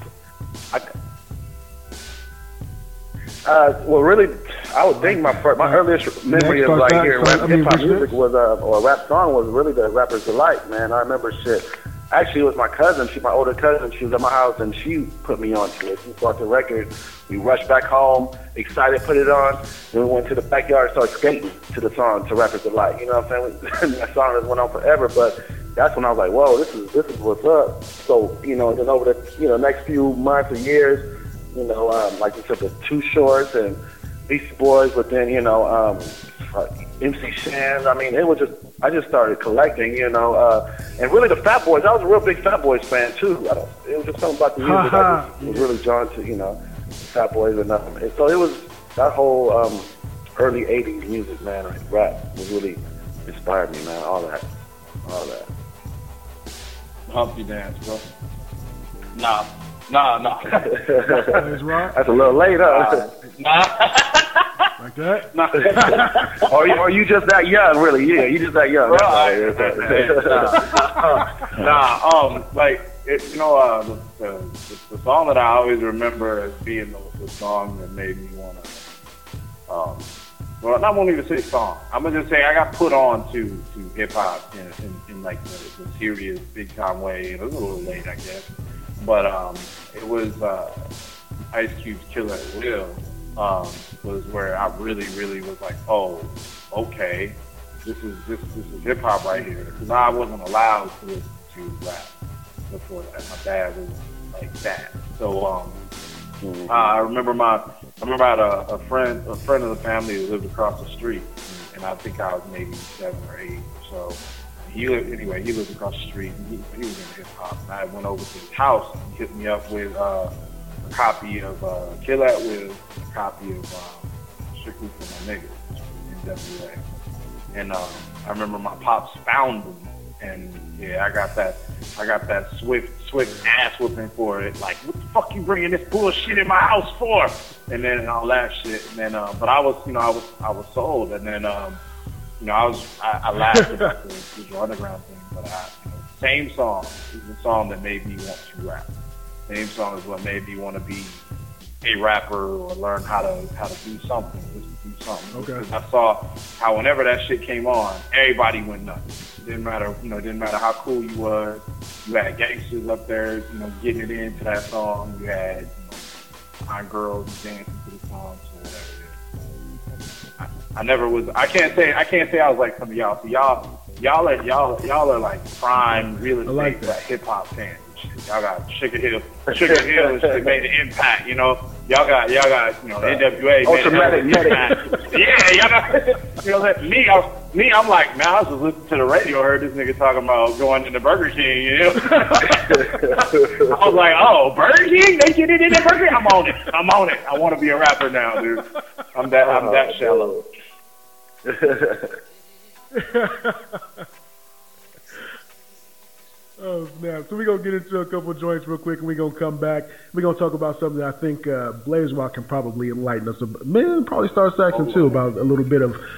S9: well, really, I would think my earliest memory of like hearing hip hop music was or a rap song was really the Rapper's Delight. Man, I remember shit. Actually, it was my cousin. My older cousin. She was at my house and she put me onto it. She bought the record. We rushed back home, excited, put it on. Then we went to the backyard and started skating to the song, to Rapper's Delight. You know what I'm saying? That song has went on forever, but that's when I was like, whoa, this is what's up. So, you know, then over the next few months or years, you know, like you said, the Too Shorts and Beastie Boys, but then, you know, MC Shan. I mean, it was just, I just started collecting, you know, and really the Fat Boys. I was a real big Fat Boys fan too. It was just something about the music I just was really drawn to, you know, Fat Boys and so it was that whole early '80s music, man, like rap was really inspired me, man. All that.
S8: Humpty Dance, bro.
S9: Nah. That's a little late, huh?
S7: Like that?
S9: Nah. or you just that young, really? Yeah, you just that young.
S8: The song that I always remember as being the song that made me want to, well, I won't even say song. I'm gonna just say I got put on to hip hop in like the serious big time way. It was a little late, I guess, but it was Ice Cube's "Killer at Will" was where I really was like, oh, okay, this is hip hop right here, because I wasn't allowed to listen to rap before that. My dad was like that, so I remember I had a friend of the family who lived across the street, and I think I was maybe 7 or 8 or so. He lived across the street, and he was in hip hop. And I went over to his house, and he hit me up with a copy of Kill at Will, and a copy of Strictly for My Niggas, NWA. And I remember my pops found them, and yeah, I got that swift ass whooping for it. Like, what the fuck you bringing this bullshit in my house for? And then all that shit. And then, but I was sold. And then, I laughed about the Digital Underground thing. But same song is the song that made me want to rap. Same song is what made me want to be a rapper or learn how to do something. Just do something. Okay. Because I saw how whenever that shit came on, everybody went nuts. It didn't matter how cool you was. You had gangsters up there, getting it into that song. You had, hot girls dancing to the song, so whatever. I never was. I can't say I was like some of y'all. So y'all are like prime real estate like hip hop fans. Y'all got Sugar Hill made an impact, Y'all got NWA made an impact. Yeah, y'all got, me, I'm like, man, I was just listening to the radio, heard this nigga talking about going into Burger King, I was like, oh, Burger King? They get it in at Burger King? I'm on it. I want to be a rapper now, dude. I'm that shallow.
S7: Oh, snap. So we're going to get into a couple joints real quick, and we're going to come back. We're going to talk about something that I think Blaze Rock can probably enlighten us about. Man, probably Star Saxon, too, about a little bit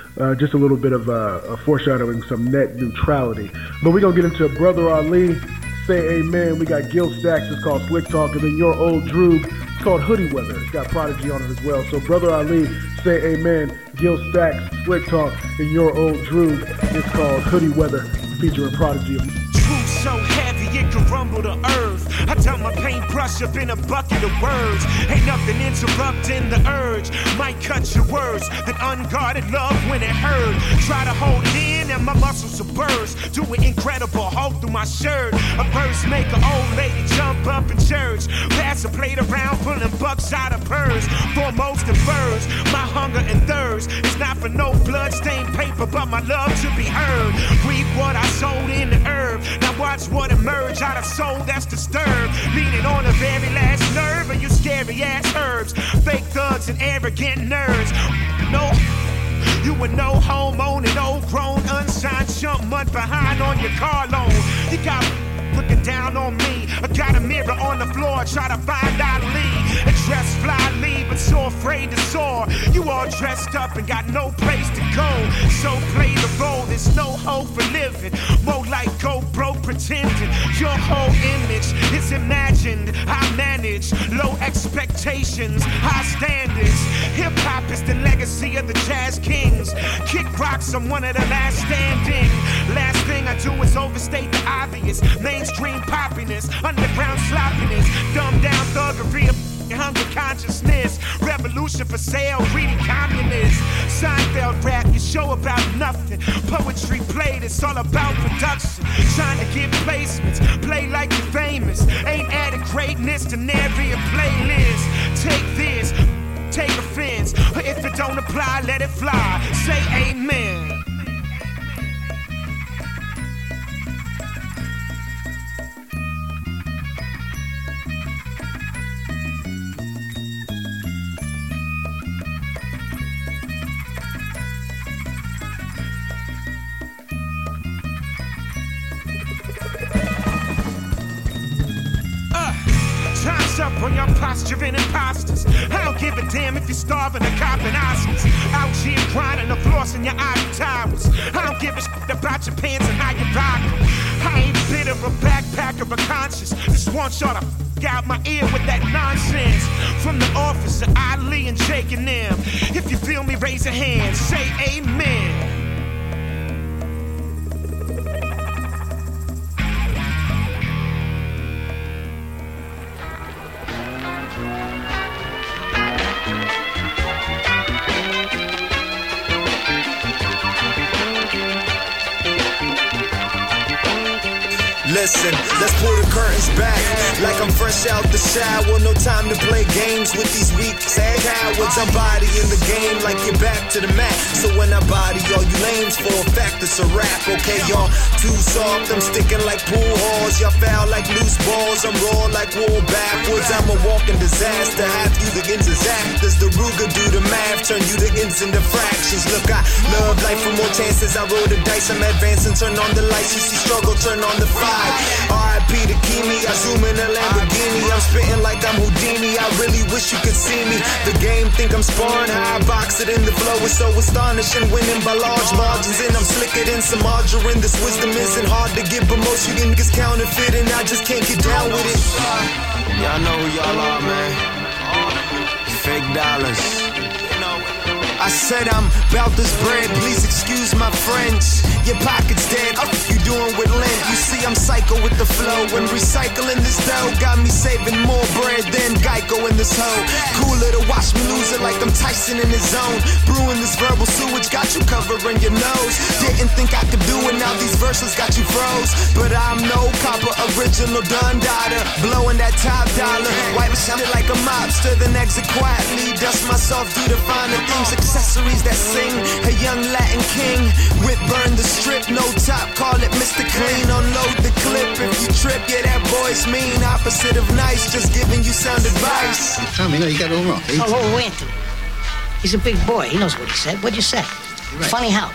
S7: of foreshadowing some net neutrality. But we're going to get into Brother Ali, Say Amen. We got Gil Stacks, it's called Slick Talk, and then Your Old Droog, it's called Hoodie Weather. It's got Prodigy on it as well. So Brother Ali, Say Amen, Gil Stacks, Slick Talk, and Your Old Droog, it's called Hoodie Weather, featuring Prodigy.
S10: So heavy it can rumble the earth. I tell
S1: Count my paintbrush up in a bucket of words. Ain't nothing interrupting the urge. Might cut your words. That unguarded love when it hurt. Try to hold it in and my muscles will burst. Do an incredible Hulk through my shirt. A verse make an old lady jump up in church. Pass a plate around, pulling bucks out of purse. Foremost in furs, my hunger and thirst. It's not for no blood-stained paper, but my love to be heard. Reap what I sowed in the herb. Now watch what emerge out of soul that's disturbed. Leaning on the very last nerve of you scary ass herbs. Fake thugs and arrogant nerds. No, you were no homeowner, old grown, unsigned chump, month behind on your car loan. You got looking down on me. I got a mirror on the floor, try to find out lead. Dressed flyly, but so afraid to soar. You all dressed up and got no place to go. So play the role, there's no hope for living. More like go broke pretending. Your whole image is imagined. I manage low expectations, high standards. Hip-hop is the legacy of the Jazz Kings. Kick rocks, I'm one of the last standing. Last thing I do is overstate the obvious. Mainstream poppiness, underground sloppiness, dumbed down thuggery of hungry consciousness. Revolution for sale, greedy communists. Seinfeld rap, your show about nothing. Poetry played, it's all about production. Trying to get placements, play like you're famous. Ain't added greatness to nary a playlist. Take this, take offense. If it don't apply, let it fly. Say amen. Up on your posturing imposters. I don't give a damn if you're starving or copping Oscars. Out here grinding the floors in your ivory towers. I don't give a shit about your pants and how you rock them. I ain't bitter, a backpacker, a conscious. Just want y'all to out my ear with that nonsense. From the office of Ali and Jake and them. If you feel me, raise a hand. Say amen.
S10: Listen, let's pull the curtains back like I'm fresh out the shower. No time to play games with these weak sad cowards. I'm bodying the game like you're back to the mat. So when I body all you lames, for a fact it's a rap. Okay, y'all too soft, I'm sticking like pool halls. Y'all foul like loose balls, I'm raw like wool backwards. I'm a walking disaster, half you the ends is actors. The Ruger do the math, turn you the ends into fractions. Look, I love life for more chances. I roll the dice, I'm advancing, turn on the lights. You see struggle, turn on the fire. R.I.P. to Kimi, I zoom in a Lamborghini. I'm spitting like I'm Houdini, I really wish you could see me. The game think I'm sparring high, box it in the flow is so astonishing. Winning by large margins and I'm slicker than some margarine. This wisdom isn't hard to get, but most you niggas counterfeit and I just can't get down with it. Y'all know who y'all are, man. Fake dollars. I said I'm about this bread, please excuse my French. Your pocket's dead, what you doing with lint? You see I'm psycho with the flow, and recycling this dough got me saving more bread than Geico in this hoe. Cooler to watch me lose it like I'm Tyson in his zone. Brewing this verbal sewage, got you covering your nose. Didn't think I could do it, now these verses got you froze. But I'm no copper, original Don Dada. Blowing that top dollar, wipe shit like a mobster, then exit quietly. Dust myself through the finer things, accessories that sing. A young Latin king, whip burn the strip, no top, call it Mr. Clean. Unload the clip if you trip, yeah, that boy's mean. Opposite of nice, just giving you sound advice.
S21: Tommy, no, you got it all wrong.
S22: Oh, Anthony. He's a big boy. He knows what he said. What'd you say? Right. Funny how?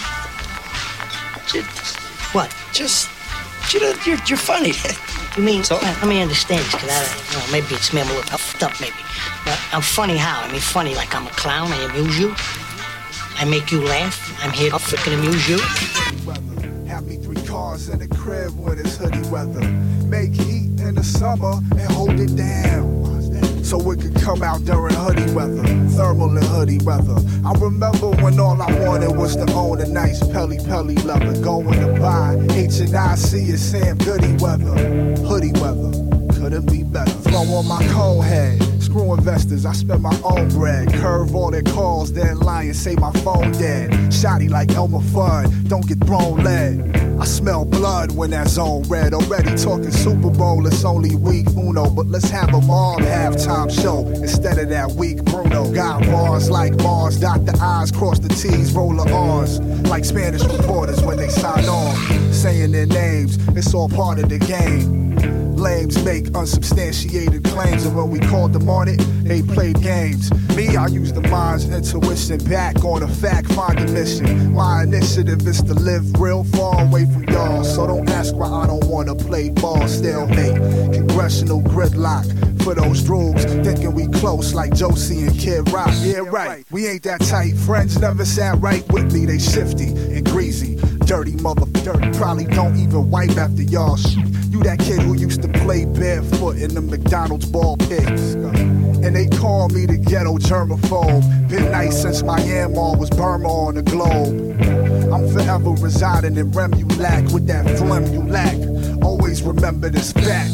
S22: What?
S21: Just, you're funny.
S22: You mean, so? Let me understand this, because maybe it's me, I'm a little puffed up, maybe. But I'm funny how? I mean, funny like I'm a clown, I amuse you. I make you laugh. I'm here to freaking amuse you.
S23: Have me 3 cars in the crib when it's hoodie weather. Make heat in the summer and hold it down, so it could come out during hoodie weather, thermal and hoodie weather. I remember when all I wanted was to own a nice Pelly leather. Going to buy H&IC at Sam Goody weather, hoodie weather. couldn't be better. Throw on my cone head. Screw investors, I spend my own bread. Curve all their calls, then lie and say my phone dead. Shotty like Elmer Fudd, don't get thrown lead. I smell blood when that zone red. Already talking Super Bowl, it's only week uno. But let's have a mob halftime show instead of that weak Bruno. Got bars like Mars, dot the I's, cross the T's, roll the R's. Like Spanish reporters when they sign on, saying their names, it's all part of the game. Lames make unsubstantiated claims, and when we called them on it, they played games. Me, I use the mind's intuition back on a fact-finding mission. My initiative is to live real far away from y'all, so don't ask why I don't wanna play ball. Stalemate, congressional gridlock for those droogs, thinking we close like Josie and Kid Rock. Yeah, right, we ain't that tight. Friends never sat right with me, they shifty and greasy. Dirty motherfucker, probably don't even wipe after y'all shit. You that kid who used to play barefoot in the McDonald's ball pits. And they call me the ghetto germaphobe. Been nice since my Myanmar was Burma on the globe. I'm forever residing in Remulac with that phlegm you lack. Always remember this fact.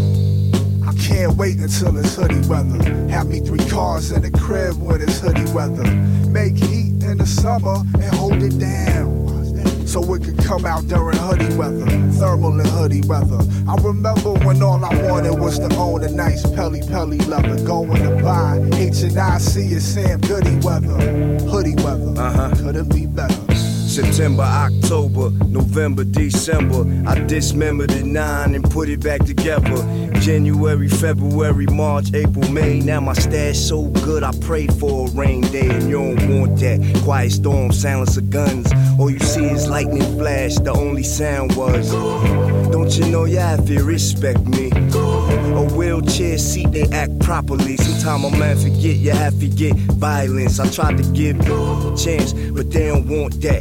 S23: I can't wait until it's hoodie weather. Have me 3 cars in the crib when it's hoodie weather. Make heat in the summer and hold it down, so it could come out during hoodie weather, thermal and hoodie weather. I remember when all I wanted was to own a nice Pelly leather. Going to buy H&IC and Sam Goody weather, hoodie weather, couldn't be better.
S2: September, October, November, December. I dismembered the 9 and put it back together. January, February, March, April, May. Now my stash so good I pray for a rain day. And you don't want that quiet storm, silence of guns. All you see is lightning flash, the only sound was, don't you know you have to respect me? A wheelchair seat, they act properly. Sometimes a man forget, you have to get violence. I tried to give you a chance, but they don't want that.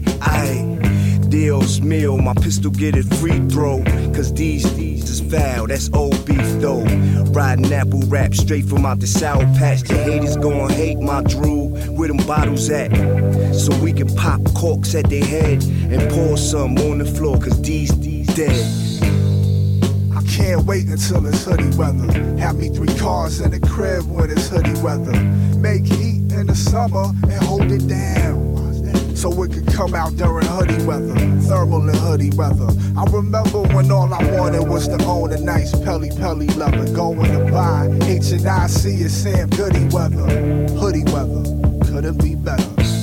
S2: Dios mio, my pistol get it free throw. Cause these is foul, that's old beef though. Riding apple rap straight from out the Sour Patch. The haters gon' hate my drool, where them bottles at? So we can pop corks at their head and pour some on the floor, cause these dead.
S23: I can't wait until it's hoodie weather. Have me 3 cars in the crib when it's hoodie weather. Make heat in the summer and hold it down, so it could come out during hoodie weather, thermal and hoodie weather. I remember when all I wanted was to own a nice Pelly leather. Going to buy H&IC and Sam Goody weather, hoodie weather, couldn't be better.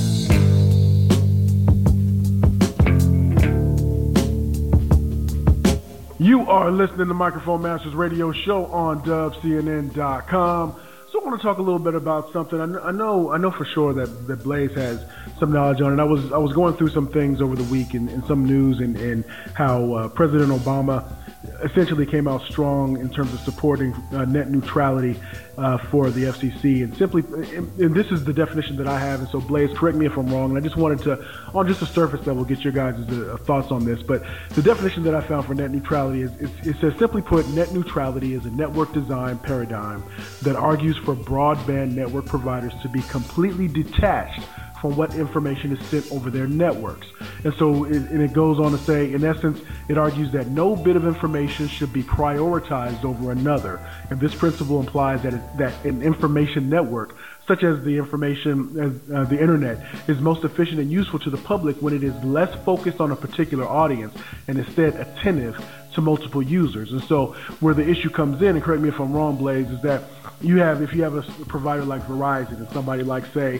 S7: You are listening to Microphone Masters Radio Show on dubcnn.com. So I want to talk a little bit about something. I know for sure that Blaze has some knowledge on it. I was going through some things over the week in some news and how President Obama essentially came out strong in terms of supporting net neutrality for the FCC, and this is the definition that I have. And so Blaze, correct me if I'm wrong. And I just wanted to, on just a surface level, get your guys' thoughts on this. But the definition that I found for net neutrality is it says, simply put, net neutrality is a network design paradigm that argues for broadband network providers to be completely detached from what information is sent over their networks. And so it goes on to say, in essence, it argues that no bit of information should be prioritized over another. And this principle implies that an information network, such as the the internet, is most efficient and useful to the public when it is less focused on a particular audience and instead attentive to multiple users. And so where the issue comes in, and correct me if I'm wrong, Blaze, is that if you have a provider like Verizon and somebody like, say,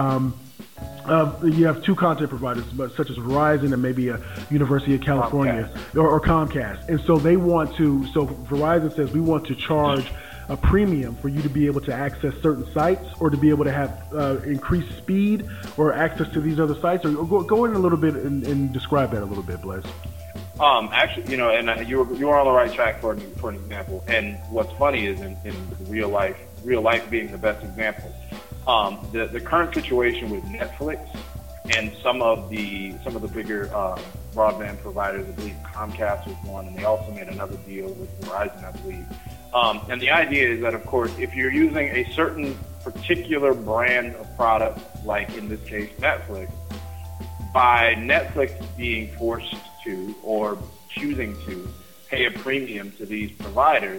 S7: you have 2 content providers, such as Verizon and maybe a University of California or Comcast. And so Verizon says, we want to charge a premium for you to be able to access certain sites or to be able to have increased speed or access to these other sites. Or go in a little bit and describe that a little bit, Blaze.
S8: Actually, and you were on the right track for an example. And what's funny is in real life being the best example. The current situation with Netflix and some of the bigger broadband providers, I believe Comcast was one, and they also made another deal with Verizon, I believe. And the idea is that, of course, if you're using a certain particular brand of product, like in this case Netflix, by Netflix being forced to or choosing to pay a premium to these providers,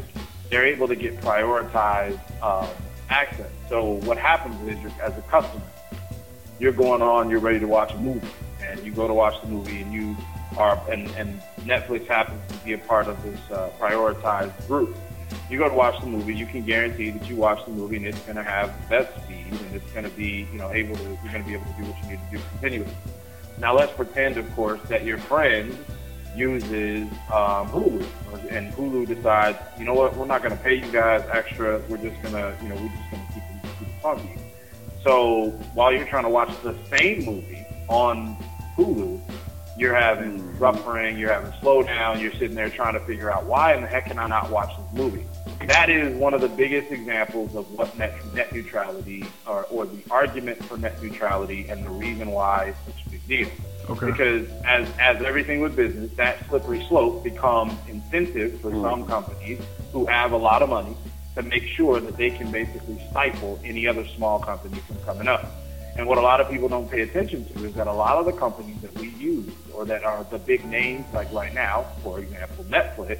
S8: they're able to get prioritized access. So what happens is, as a customer, you're going on, you're ready to watch a movie, and you go to watch the movie, and you are, and Netflix happens to be a part of this prioritized group. You go to watch the movie, you can guarantee that you watch the movie, and it's going to have the best speed, and it's going to be, you're going to be able to do what you need to do continuously. Now let's pretend, of course, that your friend uses Hulu, and Hulu decides, you know what, we're not going to pay you guys extra. We're just going to, keep it on you. So while you're trying to watch the same movie on Hulu, you're having buffering, you're having slowdown, you're sitting there trying to figure out, why in the heck can I not watch this movie? That is one of the biggest examples of what net neutrality, or the argument for net neutrality, and the reason why it's such a big deal.
S7: Okay.
S8: Because as everything with business, that slippery slope becomes incentive for some companies who have a lot of money to make sure that they can basically stifle any other small company from coming up. And what a lot of people don't pay attention to is that a lot of the companies that we use, or that are the big names, like right now, for example, Netflix,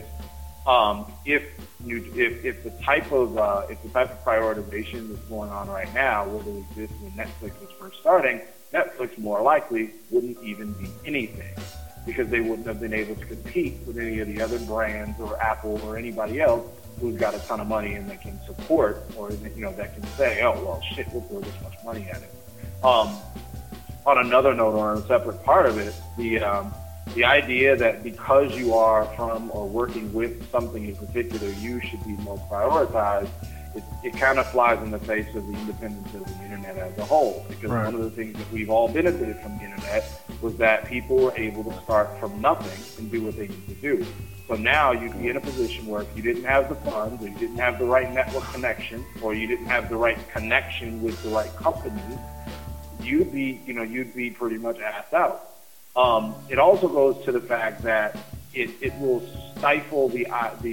S8: if the type of prioritization that's going on right now would have existed when Netflix was first starting, Netflix more likely wouldn't even be anything, because they wouldn't have been able to compete with any of the other brands, or Apple, or anybody else who's got a ton of money and that can support, or that can say, oh well, shit, we'll throw this much money at it. On another note, or on a separate part of it, the idea that because you are from or working with something in particular, you should be more prioritized, it kind of flies in the face of the independence of the internet as a whole. Because
S7: Right.
S8: one of the things that we've all benefited from the internet was that people were able to start from nothing and do what they need to do. So now you'd be in a position where if you didn't have the funds, or you didn't have the right network connection, or you didn't have the right connection with the right companies, you'd be pretty much assed out. It also goes to the fact that it will stifle the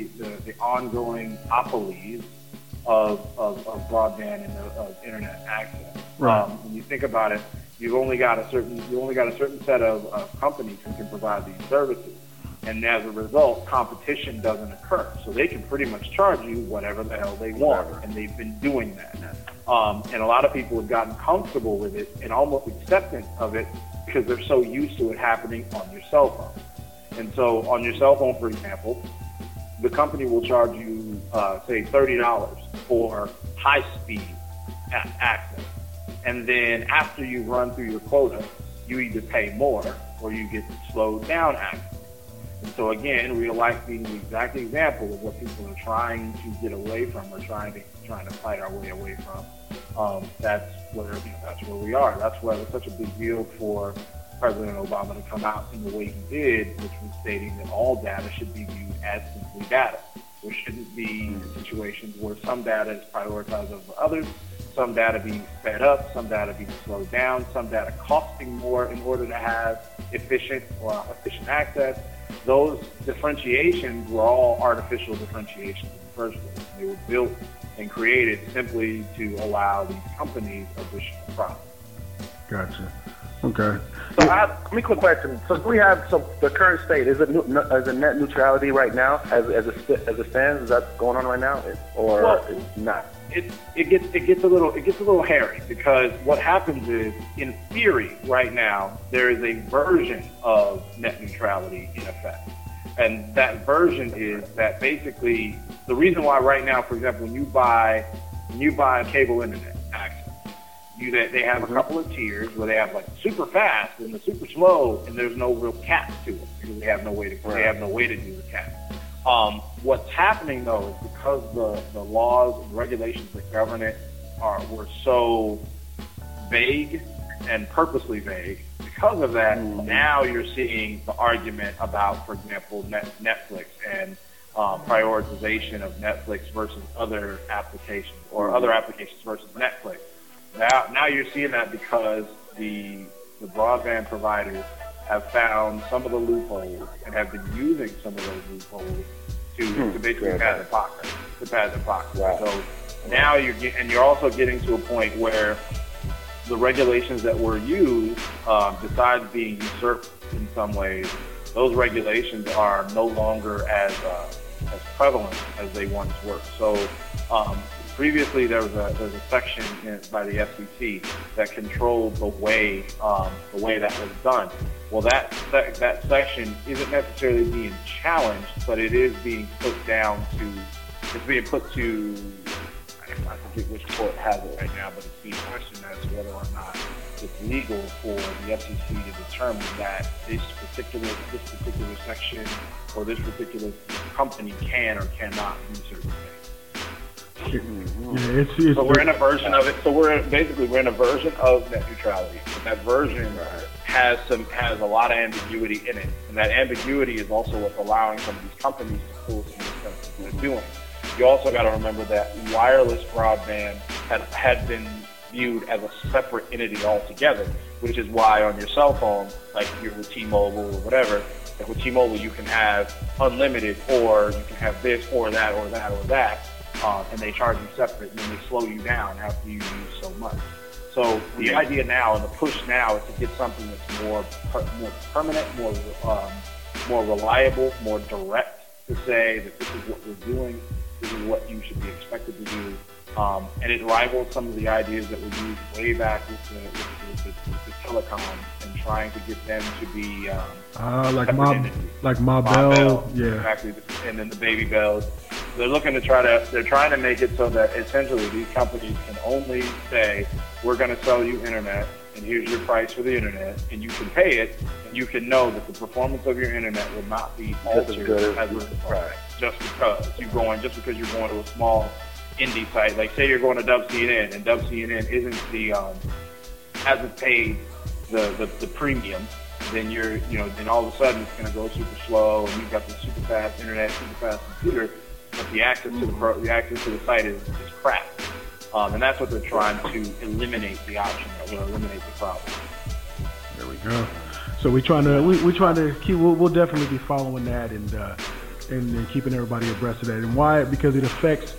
S8: ongoing monopolies of broadband and of internet access.
S7: Right.
S8: When you think about it, you've only got a certain set of companies who can provide these services, and as a result, competition doesn't occur. So they can pretty much charge you whatever the hell they want, and they've been doing that. And a lot of people have gotten comfortable with it and almost acceptant of it because they're so used to it happening on your cell phone. And so on your cell phone, for example, the company will charge you, say, $30 for high-speed access. And then after you run through your quota, you either pay more or you get slowed down access. And so again, real life being the exact example of what people are trying to get away from, or trying to fight our way away from. That's where we are. That's why it was such a big deal for President Obama to come out in the way he did, which was stating that all data should be viewed as simply data. There shouldn't be situations where some data is prioritized over others, some data being sped up, some data being slowed down, some data costing more in order to have efficient access. Those differentiations were all artificial differentiations in the first place. They were built and created simply to allow these companies additional profit.
S7: Gotcha. Okay.
S9: So let me quick question. So do we have the current state? Is it net neutrality right now as it stands? Is that going on right now, or it's not?
S8: It gets a little hairy, because what happens is, in theory, right now there is a version of net neutrality in effect, and that version is that basically the reason why right now, for example, when you buy cable internet access, they have a couple of tiers where they have like super fast and the super slow, and there's no real cap to it because they have no way to do the cap. What's happening though is because the laws and regulations that govern it were so vague and purposely vague. Because of that, now you're seeing the argument about, for example, Netflix and prioritization of Netflix versus other applications, or other applications versus Netflix. Now you're seeing that because the broadband providers have found some of the loopholes and have been using some of those loopholes to basically pad their pocket. Right. So now you're also getting to a point where the regulations that were used, besides being usurped in some ways, those regulations are no longer as prevalent as they once were. So previously there was a section by the FCC that controlled the way that was done. Well, that section isn't necessarily being challenged, but it is being put to, I forget which court has it right now, but it's being questioned as to whether or not it's legal for the FCC to determine that this particular section or this particular company can or cannot do certain things. So we're in a version of it. So we're in a version of net neutrality. But that version has a lot of ambiguity in it, and that ambiguity is also what's allowing some of these companies to pull some of the stuff that they're doing. You also got to remember that wireless broadband had been viewed as a separate entity altogether, which is why on your cell phone, like if you're with T-Mobile or whatever, like with T-Mobile you can have unlimited, or you can have this or that or that or that, and they charge you separate, and then they slow you down after you use so much. So the idea now and the push now is to get something that's more permanent, more reliable, more direct, to say that this is what we're doing, this is what you should be expected to do. And it rivals some of the ideas that were used way back with the telecom and trying to get them to be like Ma Bell, yeah, exactly, and then the Baby Bells. They're trying to make it so that essentially these companies can only say, we're going to sell you internet, and here's your price for the internet, and you can pay it, and you can know that the performance of your internet will not be altered just because you're going to a small indie site. Like say you're going to WCNN, and WCNN hasn't paid the premium, then then all of a sudden it's going to go super slow, and you've got the super fast internet, super fast computer, but the access to the site is crap. And that's what they're trying to eliminate, the option that will eliminate the problem.
S7: There we go. So we're trying to keep. We'll definitely be following that and keeping everybody abreast of that. And why? Because it affects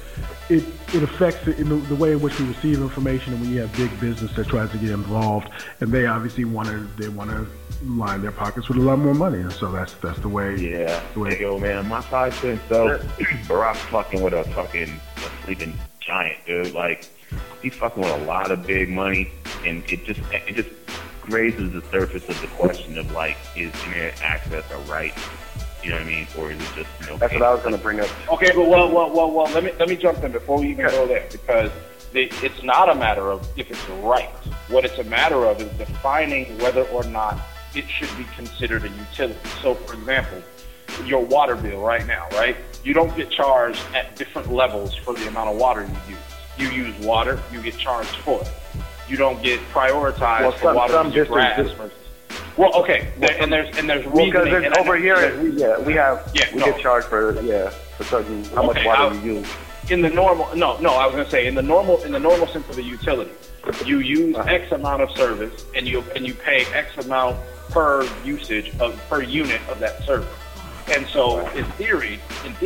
S7: the way in which we receive information, and when you have big business that tries to get involved, and they obviously want to line their pockets with a lot more money, and so that's the way. Yeah.
S5: Yo, man, my 5 cents though, Barack's fucking with a sleeping giant, dude. Like, he's fucking with a lot of big money, and it just grazes the surface of the question of, like, is internet access a right? You know what I mean? Or is it just
S9: That's what I was going to bring up.
S8: Okay, but well, let me jump in before we even go there, because it's not a matter of if it's a right. What it's a matter of is defining whether or not it should be considered a utility. So, for example, your water bill right now, right? You don't get charged at different levels for the amount of water you use. You use water, you get charged for it. You don't get prioritized for water to grass versus. Well, okay, and there's reasoning.
S9: Because over here, we get charged for certain how much water you use.
S8: In the normal, I was gonna say in the normal sense of a utility, you use X amount of service, and you pay X amount per unit of that service. And so, in theory,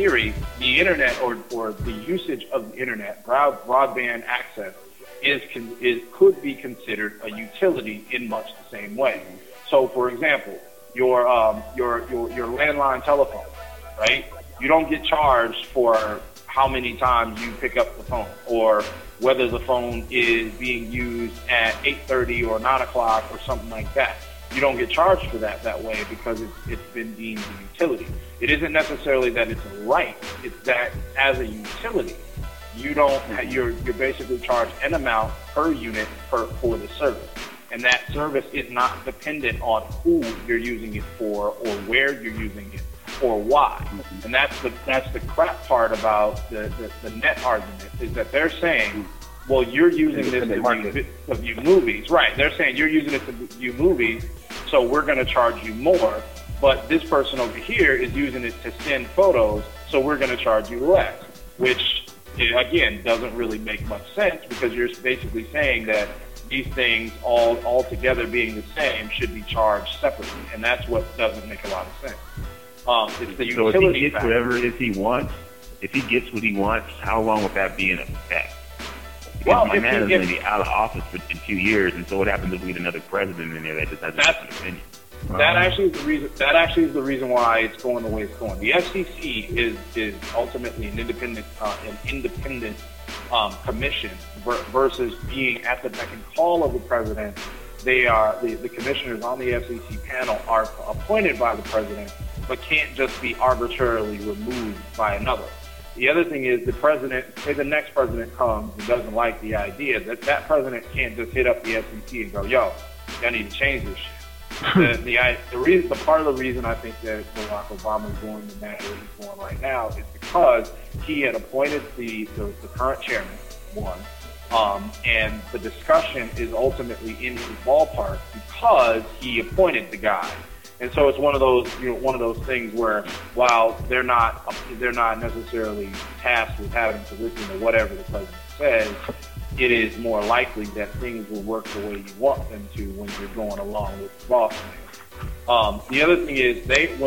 S8: the internet or the usage of the internet, broadband access, could be considered a utility in much the same way. So, for example, your landline telephone, right? You don't get charged for how many times you pick up the phone, or whether the phone is being used at 8:30 or 9 o'clock or something like that. You don't get charged for that way because it's been deemed a utility. It isn't necessarily that it's a right. It's that as a utility, you're basically charged an amount per unit for the service. And that service is not dependent on who you're using it for, or where you're using it, or why. And that's the crap part about the net argument, is that they're saying, well, you're using this to view movies. Right, they're saying you're using it to view movies, so we're going to charge you more. But this person over here is using it to send photos, so we're going to charge you less. Which, again, doesn't really make much sense, because you're basically saying that these things all together being the same should be charged separately, and that's what doesn't make a lot of sense. It's the utility.
S5: So if he gets whatever it is he wants, how long would that be in effect? Because my man is going to be out of office in 2 years, and so what happens if we get another president in there that just has a different opinion?
S8: That actually is the reason why it's going the way it's going. The FCC is ultimately an independent commission versus being at the beck and call of the president. They are the commissioners on the FCC panel are appointed by the president, but can't just be arbitrarily removed by another. The other thing is the president, say the next president comes and doesn't like the idea, that president can't just hit up the FCC and go, yo, y'all need to change this shit. The part of the reason I think that Barack Obama is going the manner he's going right now is because he had appointed the current chairman, one, and the discussion is ultimately in his ballpark because he appointed the guy. And so it's one of those things where while they're not necessarily tasked with having to listen to whatever the president says, it is more likely that things will work the way you want them to when you're going along with the boss man. The other thing is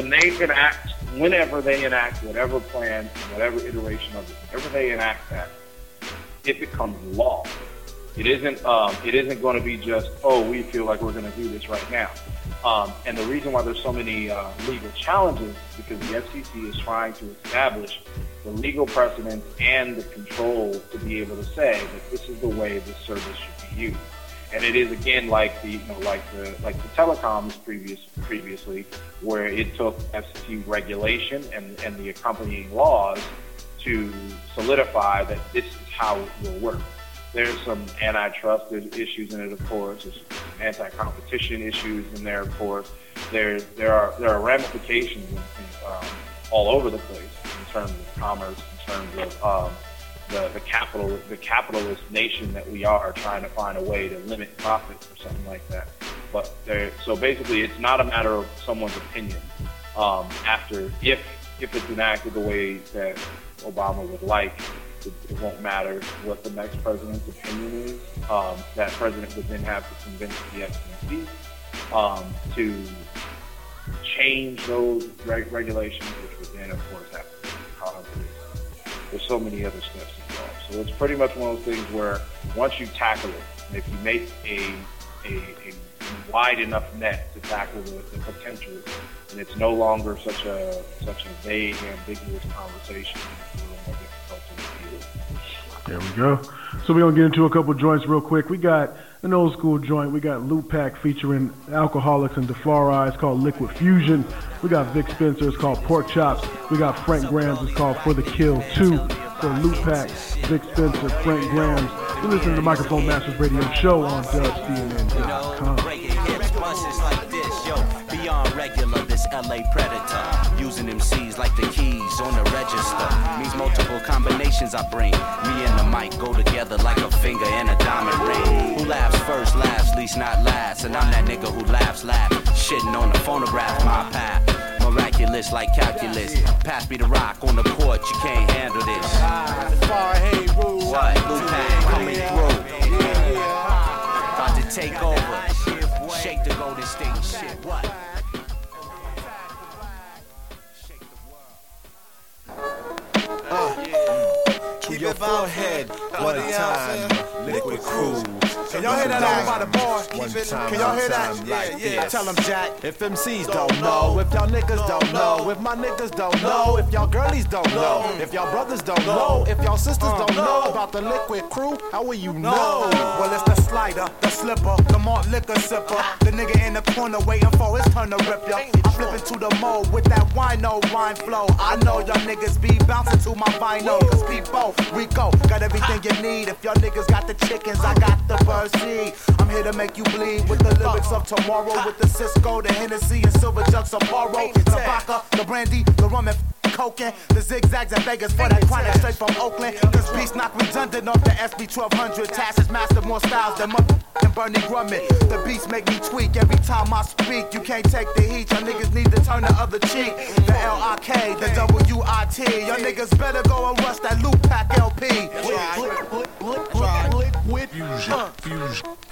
S8: whenever they enact whatever plan, whatever iteration of it, whenever they enact that, it becomes law. It isn't going to be just, oh, we feel like we're going to do this right now. And the reason why there's so many legal challenges is because the FCC is trying to establish the legal precedent and the control to be able to say that this is the way this service should be used. And it is again like the telecoms previously, where it took FCC regulation and the accompanying laws to solidify that this is how it will work. There's some antitrust issues in it, of course. There's some anti-competition issues in there, of course. There are ramifications all over the place in terms of commerce, in terms of the capitalist nation that we are, trying to find a way to limit profits or something like that. But so basically, it's not a matter of someone's opinion. If it's enacted the way that Obama would like, it won't matter what the next president's opinion is. That president would then have to convince the FCC to change those regulations, which would then, of course, have to be Congress. There's so many other steps involved. So it's pretty much one of those things where once you tackle it, and if you make a wide enough net to tackle the potential, and it's no longer such a vague, ambiguous conversation.
S7: There we go. So we're going to get into a couple joints real quick. We got an old school joint. We got Loop Pack featuring Alcoholics and DeFlora. It's called Liquid Fusion. We got Vic Spencer. It's called Pork Chops. We got Frank Grams. It's called For the Kill 2. So Loop Pack, Vic Spencer, Frank Grams. You listen to the Microphone Masters Radio Show on dubcnn.com.
S6: Beyond regular, this LA predator, using MCs like the keys on the register, means multiple combinations I bring. Me and the mic go together like a finger and a diamond ring. Who laughs first, laughs least, not last, and I'm that nigga who laughs, shitting on the phonograph, my path. Miraculous like calculus. Pass me the rock on the court, you can't handle this. What? Lupac coming through. About to take over. Shake the Golden State shit. What?
S11: To your forehead, one time, Liquid Crew. Can y'all hear that over by the bar? Can y'all hear that? Yeah. Tell them, Jack, if MCs don't know, if y'all niggas don't know, if my niggas don't know, if y'all girlies don't know, if y'all brothers don't know, if y'all sisters don't know about the Liquid Crew, how will you know?
S12: Well, it's the slider, the slipper, the malt liquor sipper, the nigga in the corner waiting for his turn to rip ya. I flip into the mode with that wino wine flow. I know y'all niggas be bouncing to my vinyl, cause people, Rico, got everything you need. If y'all niggas got the chickens, I got the bird seed. I'm here to make you bleed with the lyrics of tomorrow, with the Cisco, the Hennessy, and silver jugs of Paro, the vodka, the brandy, the rum and cocaine, the zigzags in Vegas for that chronic straight from Oakland. Cause beats not redundant off the SB 1200. Tasses master more styles than and Bernie Grumman. The beats make me tweak every time I speak. You can't take the heat, y'all niggas need to turn the other cheek. The L-I-K, the W-I-T. Y'all niggas better go and rush that Loop Pack LP.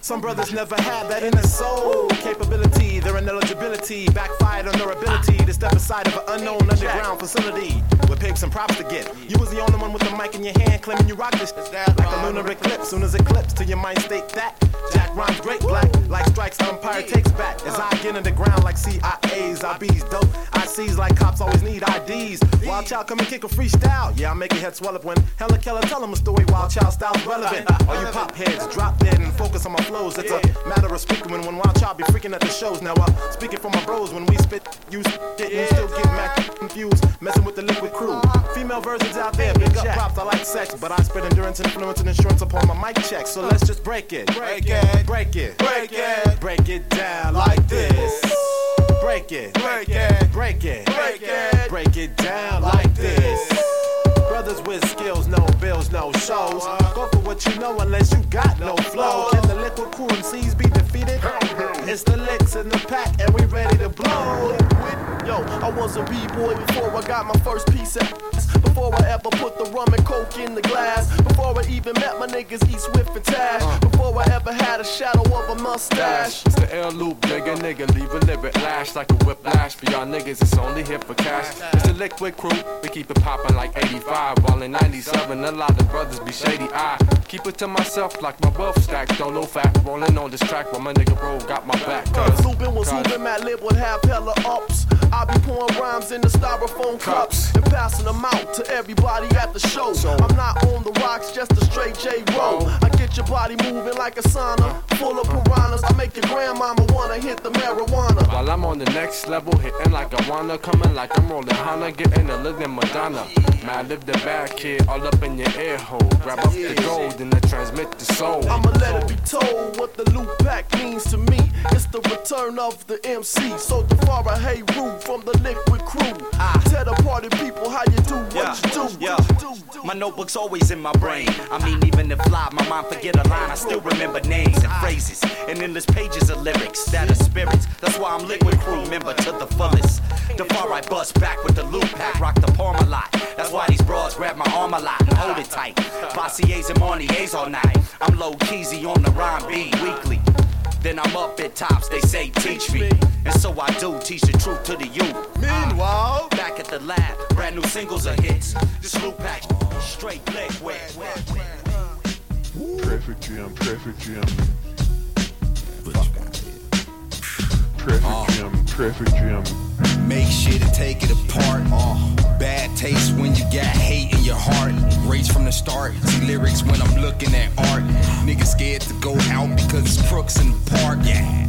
S11: Some brothers never had that in their soul. Capability, their ineligibility backfired on their ability to step aside of an unknown underground facility with pigs and props to get. You was the only one with the mic in your hand, claiming you rock this like a lunar eclipse. Soon as eclipse to your mind state that Jack rhymes great black, like strikes umpire takes back. As I get in the ground like CIAs, IBs dope. I sees like cops always need IDs. Wild Child come and kick a freestyle. Yeah, I make your head swell up when Hella Keller tell them a story. Wild Child style's relevant. All you pop heads drop dead and focus on my flows. It's a matter of speaking when Wild Child be freaking at the shows. Now I'm speaking for my bros when we spit. You still get mad confused, messing with the liquid crew. Female versions out there, big up props. I like sex, but I spread endurance, influence, and insurance upon my mic check. So let's just break it, break it, break it, break it, break it down like this. Break it, break it, break it, break it, break it down like this. Brothers with skills, no bills, no shows. Go for what you know unless you got no flow. Can the liquid crew MCs be defeated? It's the licks in the pack and we ready to blow.
S13: Yo, I was a B-boy before I got my first piece of ass. Before I ever put the rum and coke in the glass. Before I even met my niggas E Swift and Tash. Before I ever had a shadow of a mustache.
S14: It's the air loop, nigga, leave a lyric lash like a whiplash. For y'all niggas, it's only here for cash. It's the liquid crew, we keep it poppin' like 85. While in 97, a lot of brothers be shady. I keep it to myself like my wealth stack. Don't know fact, rolling on this track while my nigga bro got my back.
S13: Loopin' was hoopin', Mad Lib would have hella ups. I be pouring rhymes in the styrofoam cups and passing them out to everybody at the show. I'm not on the rocks, just a straight J-Roll. I get your body moving like a sauna, full of piranhas. I make your grandmama wanna hit the marijuana.
S14: While I'm on the next level, hitting like I wanna, coming like I'm rolling Hana, getting a little Madonna. Man, live the bad kid all up in your ear hole. Grab up the gold and then transmit the soul.
S13: I'ma let it be told what the loop pack means to me. It's the return of the MC. So the far hey Roo from the liquid crew. Tell the party people how you do what you do.
S6: My notebook's always in my brain. I mean, even if live, my mind forget a line, I still remember names and phrases and endless pages of lyrics that are spirits. That's why I'm liquid crew member to the fullest. The far I bust back with the loop pack, rock the palm a lot. That's why these broads grab my arm a lot and hold it tight. Bossiers and Marniers all night. I'm low keysy on the rhyme beat weekly. Then I'm up at tops, they say teach me. And so I do teach the truth to the youth. Meanwhile, back at the lab, brand new singles are hits. This loop pack, straight liquid.
S15: Traffic jam, traffic jam. Traffic jam.
S24: Make shit and take it apart. Bad taste when you got hate in your heart. Race from the start, see lyrics when I'm looking at art. Niggas scared to go out because it's crooks in the park. Yeah.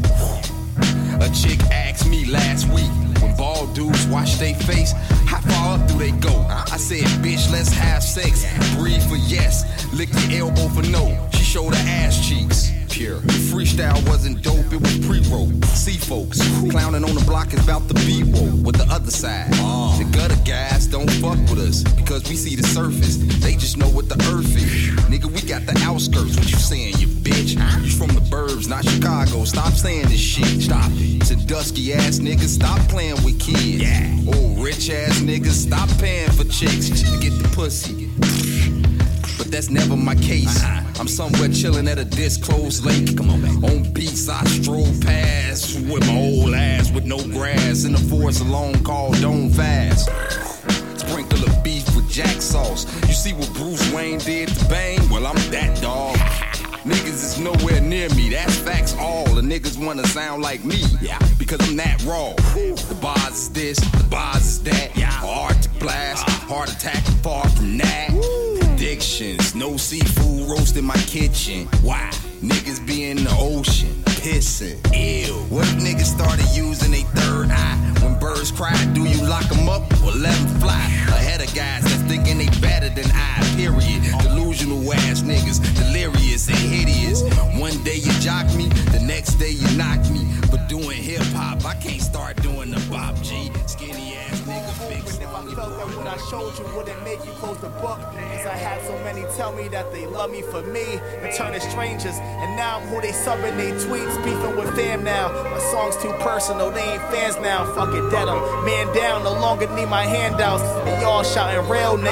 S24: A chick asked me last week when bald dudes wash their face, how far up do they go? I said, bitch, let's have sex. Breathe for yes, lick your elbow for no. She showed her ass cheeks. Pure. The freestyle wasn't dope, it was pre-roll. See folks, clowning on the block is about to be woke with the other side. The gutter guys don't fuck with us because we see the surface. They just know what the earth is. Nigga, we got the outskirts. What you saying, you bitch? You from the burbs, not Chicago. Stop saying this shit. Stop it. To dusky ass niggas, stop playing with kids. Yeah. Old rich ass niggas, stop paying for chicks to get the pussy. But that's never my case. I'm somewhere chilling at a disclosed lake. Come on, man. On beats, I stroll past with my old ass with no grass in the forest alone called Don't Fast. Sprinkle of beef with jack sauce. You see what Bruce Wayne did to Bane? Well, I'm that dog. Niggas is nowhere near me, that's facts all. The niggas wanna sound like me, yeah, because I'm that raw. The bars is this, the bars is that, yeah. Arctic blast, heart attack, far from that. Addictions, no seafood roast in my kitchen. Why? Niggas be in the ocean, pissing. Ew. What if niggas started using their third eye? When birds cry, do you lock them up or let them fly? Ahead of guys that's thinking they better than I, period. Delusional ass niggas, delirious and hideous. One day you jock me, the next day you knock me. But doing hip hop, I can't start doing the Bob G. Skinny ass nigga, big slowly.
S12: I felt that what I showed you wouldn't make you close the book. Cause I had so many tell me that they love me for me and turn to strangers. And now I'm who they subbing they tweets, beefing with fam now. My song's too personal, they ain't fans now. Fuck it, dead 'em. Man down, no longer need my handouts. And y'all shouting real nigga.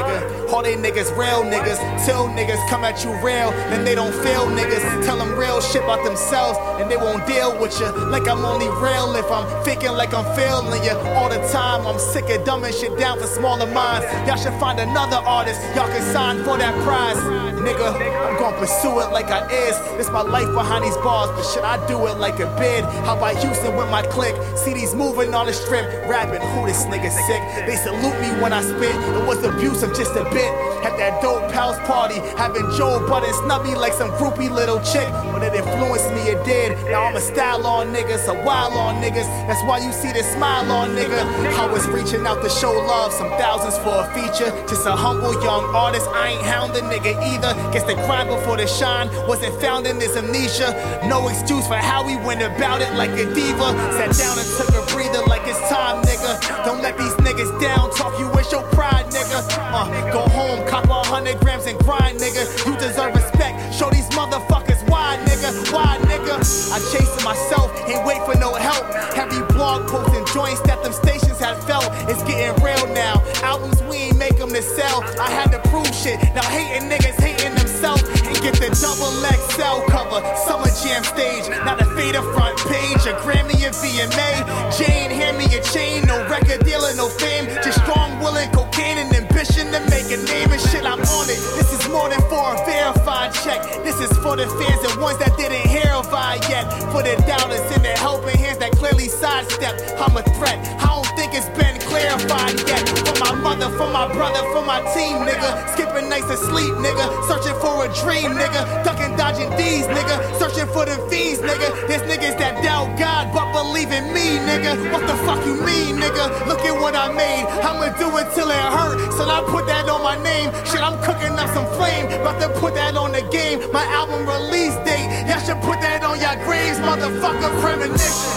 S12: All they niggas real niggas. Till niggas come at you real, then they don't feel niggas. Tell them real shit about themselves, and they won't deal with you. Like I'm only real if I'm faking like I'm feeling you all the time. I'm sick of dumbing shit down for smaller minds. Y'all should find another artist y'all can sign for that prize. Nigga, I'm gonna pursue it like I is. It's my life behind these bars, but shit, I do it like a bid. How about Houston with my clique? See these moving on the strip, rapping, who this nigga sick? They salute me when I spit. It was abusive just a bit. At that dope house party, having Joe Budden snub me like some groupie little chick. But it influenced me, it did. Now I'm a style on niggas, a wild on niggas. That's why you see this smile on nigga. I was reaching out to show love, some thousands for a feature. Just a humble young artist, I ain't hounding nigga either. Guess the crime before the shine wasn't found in this amnesia. No excuse for how we went about it like a diva. Sat down and took a breather like it's time, nigga. Don't let these niggas down, talk you with your pride, nigga. Go home, cop 100 grams and grind, nigga. You deserve respect, show these motherfuckers why, nigga. Why, nigga? I chasing myself, ain't wait for no help. Heavy blog posts and joints that them stations had felt. It's getting real now. Albums we ain't make them to sell. I had to prove shit. Now hating niggas hating themselves. And get the double XL cover. Summer Jam stage. Not a fader front page. A Grammy and VMA. Jane, hand me a chain. No record dealer, no fame. Just strong willing cocaine and ambition to make a name and shit. I'm on it. This is more than for a verified check. This is for the fans and ones that didn't hear of I yet. For the doubters and the helping hands that clearly sidestep. I'm a threat. I don't think it's been clarified yet. For my mother, for my brother, for my team, nigga. Skipping nights of sleep, nigga. Searching for a dream, nigga. Ducking, dodging D's, nigga. Searching for the V's, nigga. There's niggas that doubt God but believe in me, nigga. What the fuck you mean, nigga? Look at what I made. I'ma do it till it hurt. So I put that on my name. Shit, I'm cooking up some flame. About to put that on the game. My album release date. Y'all should put that on your graves, motherfucker. Premonition.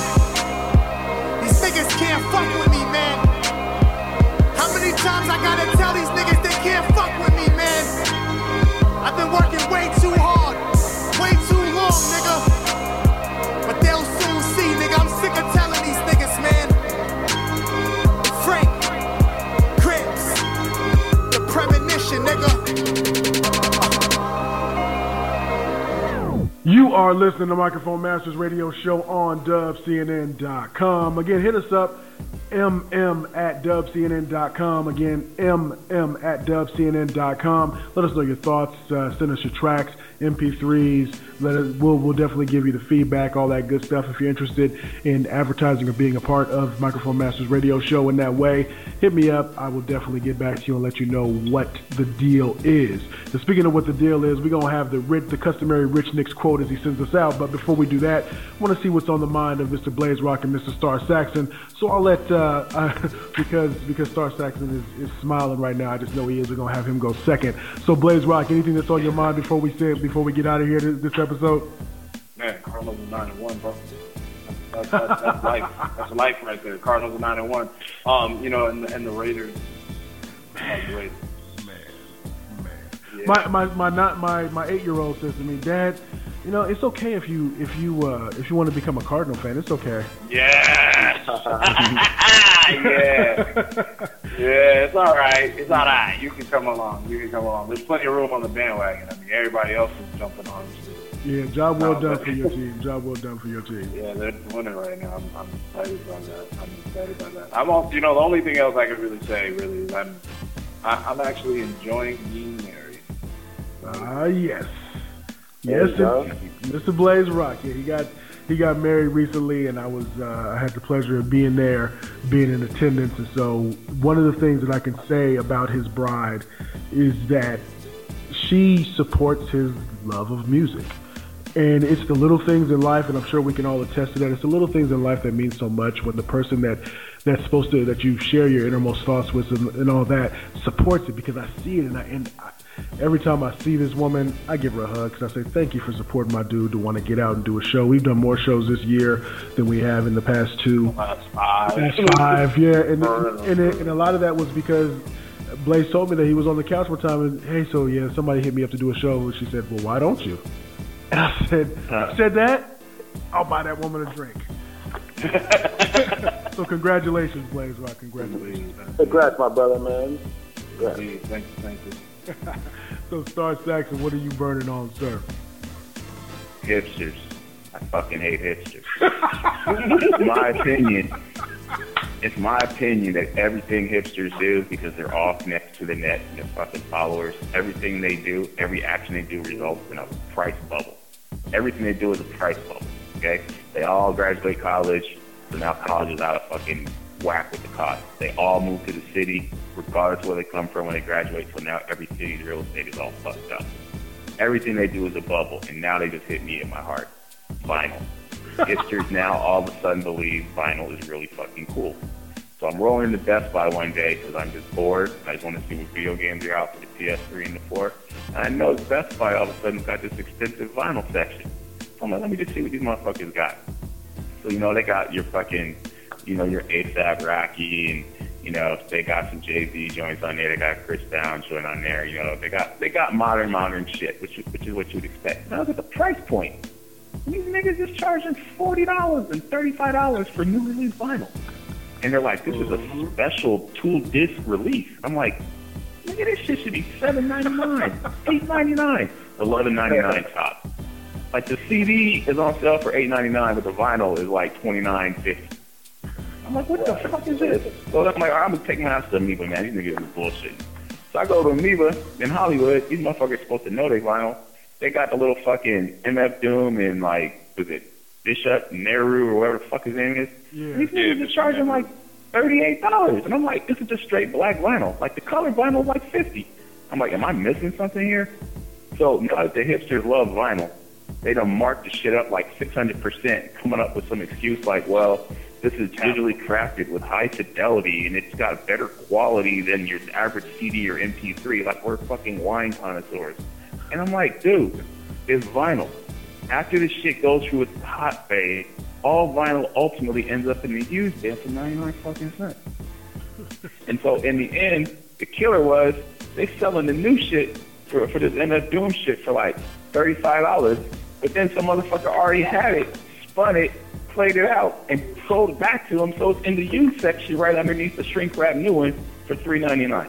S12: These niggas can't fuck with me, man. How many times I gotta tell these niggas they can't fuck with me, man? I've been working way too hard, way too long, nigga. But they'll soon see, nigga. I'm sick of telling these niggas, man. Frank, Crips, the premonition, nigga.
S7: You are listening to Microphone Masters Radio Show on dubcnn.com. Again, hit us up, mm@dubcnn.com. Again, mm@dubcnn.com. Let us know your thoughts. Send us your tracks, MP3s. We'll definitely give you the feedback, all that good stuff. If you're interested in advertising or being a part of Microphone Masters Radio Show in that way, hit me up. I will definitely get back to you and let you know what the deal is. So speaking of what the deal is, we're going to have the customary Rich Nicks quote as he sends us out. But before we do that, I want to see what's on the mind of Mr. Blaze Rock and Mr. Star Saxon. So I'll let, because Star Saxon is smiling right now, I just know he is. We're going to have him go second. So Blaze Rock, anything that's on your mind before we get out of here this episode?
S8: Man, Cardinals are 9-1, bro. That's life. That's life right there. Cardinals are 9-1. You know, and the Raiders. The Raiders.
S7: Yeah. My 8-year-old says to me, Dad, you know, it's okay if you want to become a Cardinal fan. It's okay.
S8: Yeah. Yeah, it's all right. It's all right. You can come along. There's plenty of room on the bandwagon. I mean, everybody else is jumping on.
S7: Yeah, job well done for your team. Job well done for your team.
S8: Yeah, they're winning right now. I'm excited about that. I'm also, you know, the only thing else I could really say is I'm actually enjoying being married.
S7: Yes, Mr. Blaze Rock. Yeah, he got married recently, and I had the pleasure of being there, being in attendance. And so, one of the things that I can say about his bride is that she supports his love of music. And it's the little things in life, and I'm sure we can all attest to that. It's the little things in life that mean so much when the person that you share your innermost thoughts with and all that supports it, because I see it, and every time I see this woman, I give her a hug because I say, thank you for supporting my dude to want to get out and do a show. We've done more shows this year than we have in the past two.
S8: Past five,
S7: yeah. And a lot of that was because Blaze told me that he was on the couch one time and, hey, so yeah, somebody hit me up to do a show. And she said, well, why don't you? And I said that? I'll buy that woman a drink. So congratulations, Blaze Rock. Congratulations.
S9: Congrats, my brother, man.
S8: Indeed. Thank you.
S7: So, Star Saxon, what are you burning on, sir?
S5: Hipsters. I fucking hate hipsters. It's my opinion that everything hipsters do, because they're all connected to the net and their fucking followers, everything they do, every action they do results in a price bubble. Everything they do is a price bubble, okay? They all graduate college, so now college is out of fucking whack with the cost. They all move to the city, regardless of where they come from when they graduate, so now every city's real estate is all fucked up. Everything they do is a bubble, and now they just hit me in my heart. Vinyl. Hipsters now all of a sudden believe vinyl is really fucking cool. So I'm rolling into Best Buy one day because I'm just bored. I just want to see what video games are out for the PS3 and the 4. And I know Best Buy all of a sudden got this extensive vinyl section. So I'm like, let me just see what these motherfuckers got. So, they got your fucking, your A$AP Rocky, and, they got some Jay-Z joints on there. They got Chris Brown joint on there. They got modern shit, which is what you'd expect. Now look at the price point. These niggas just charging $40 and $35 for new release vinyl. And they're like, this is a special tool disc release. I'm like, nigga, this shit should be $7.99, $8.99, $11.99 top. Like, the CD is on sale for $8.99, but the vinyl is like $29.50. I'm like, what the fuck is this? So I'm like, I'm gonna take my ass to Amoeba, man. These niggas is bullshit. So I go to Amoeba in Hollywood. These motherfuckers supposed to know they vinyl. They got the little fucking MF Doom and, like, was it Bishop Nehru or whatever the fuck his name is? Yeah. These niggas are charging like $38. And I'm like, this is just straight black vinyl. Like, the color vinyl is like $50. I'm like, am I missing something here? So now that the hipsters love vinyl, they done marked the shit up like 600%, coming up with some excuse like, well, this is digitally crafted with high fidelity and it's got better quality than your average CD or MP3. Like, we're fucking wine connoisseurs. And I'm like, dude, it's vinyl. After this shit goes through its hot phase, all vinyl ultimately ends up in the used bin for 99 fucking cents. And so in the end, the killer was they selling the new shit for this MF Doom shit for like $35, but then some motherfucker already had it, spun it, played it out, and sold it back to them, so it's in the used section right underneath the shrink wrap new one for $3.99.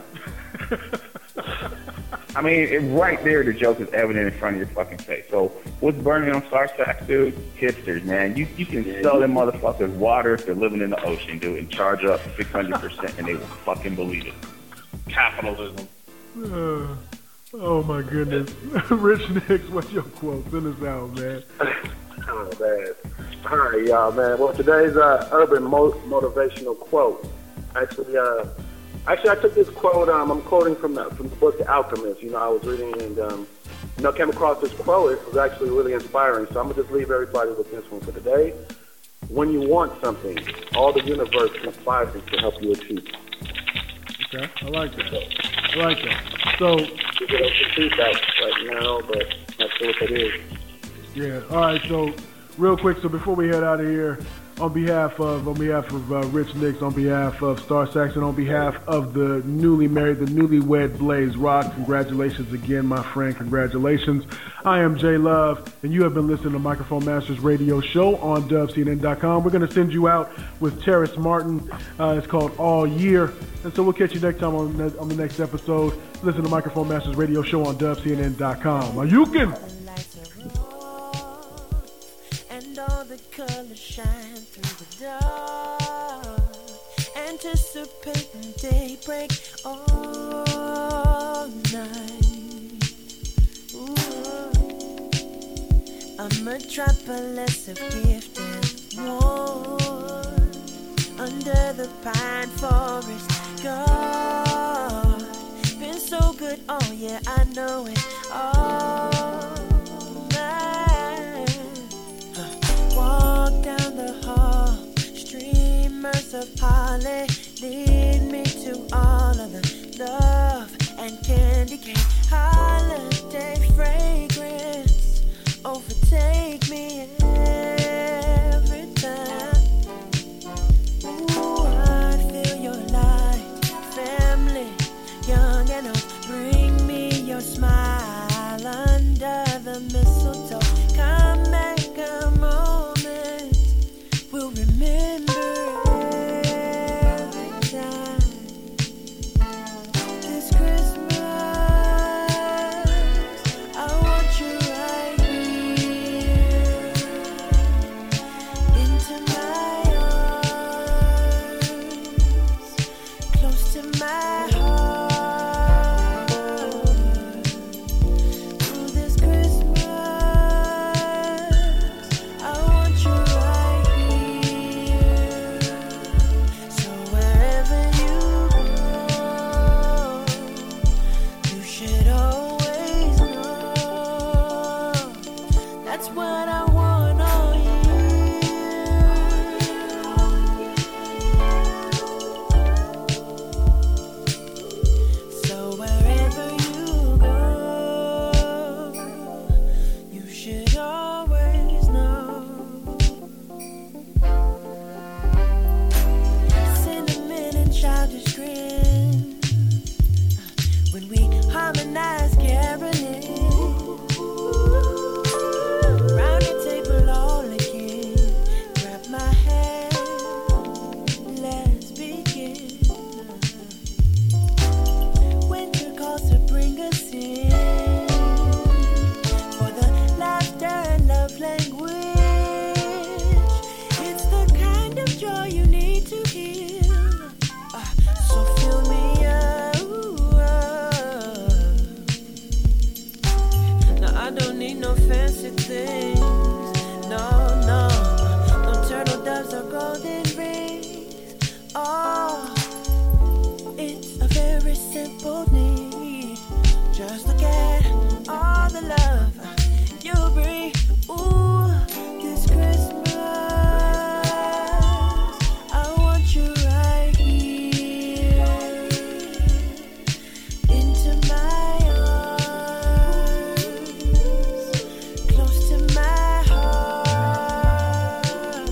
S5: I mean, right there, the joke is evident in front of your fucking face. So, what's burning on Star Sax, dude? Hipsters, man. You can sell them motherfuckers water if they're living in the ocean, dude, and charge up 600%, and they will fucking believe it.
S8: Capitalism.
S7: Oh my goodness. Rich Nicks, what's your quote? Send us out, man.
S9: Oh, man. All right, y'all, man. Well, today's urban motivational quote. Actually, I took this quote. I'm quoting from the book The Alchemist. I was reading and came across this quote. It was actually really inspiring. So I'm gonna just leave everybody with this one for today. When you want something, all the universe conspires to help you achieve it.
S7: Okay, I like that. So
S9: you get some feedback right now, but not sure what that is.
S7: Yeah. All right. So real quick. So before we head out of here. On behalf of Rich Nicks, on behalf of Star Saxon, on behalf of the newlywed Blaze Rock, congratulations again, my friend, congratulations. I am J Love, and you have been listening to Microphone Masters Radio Show on dubcnn.com. We're going to send you out with Terrace Martin. It's called All Year, and so we'll catch you next time on the next episode. Listen to Microphone Masters Radio Show on dubcnn.com. You can.
S16: All the colors shine through the dark, anticipating daybreak all night. Ooh. A metropolis of gift and warm, under the pine forest. God, been so good, oh yeah, I know it all. Walk down the hall, streamers of holly lead me to all of the love and candy cane. Holiday fragrance overtake me every time. Ooh, I feel your light, family, young and old. Bring me your smile under the mistletoe. Come back, come on. We'll remember every time. This should always know that's what I want all year. So wherever you go, you should always know. Cinnamon and childish grin when we harmonize caroling. Round your table all again. Grab my hand, let's begin. Winter calls to bring us in for the laughter and love language. It's the kind of joy you need to heal. So fill me up. Now I don't need no fancy things. No, no. No turtle doves or golden rings. Oh, it's a very simple need. Just look at all the love you bring. Ooh, this Christmas, I want you right here into my arms, close to my heart.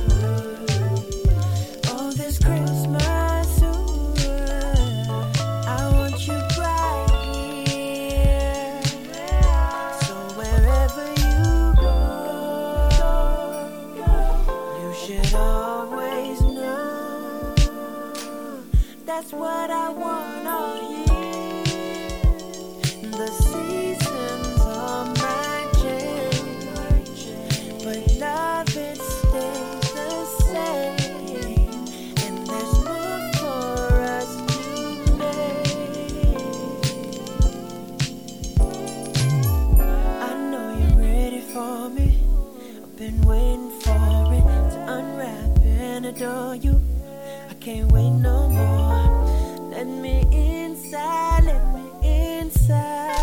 S16: Oh, this Christmas, ooh, I want you right here. So wherever you go, you should always know that's what I want all year. The seasons are my change, but love it stays the same. And there's more for us to make. I know you're ready for me. I've been waiting for it to unwrap and adore you. I can't wait no more. Let me inside, let me inside.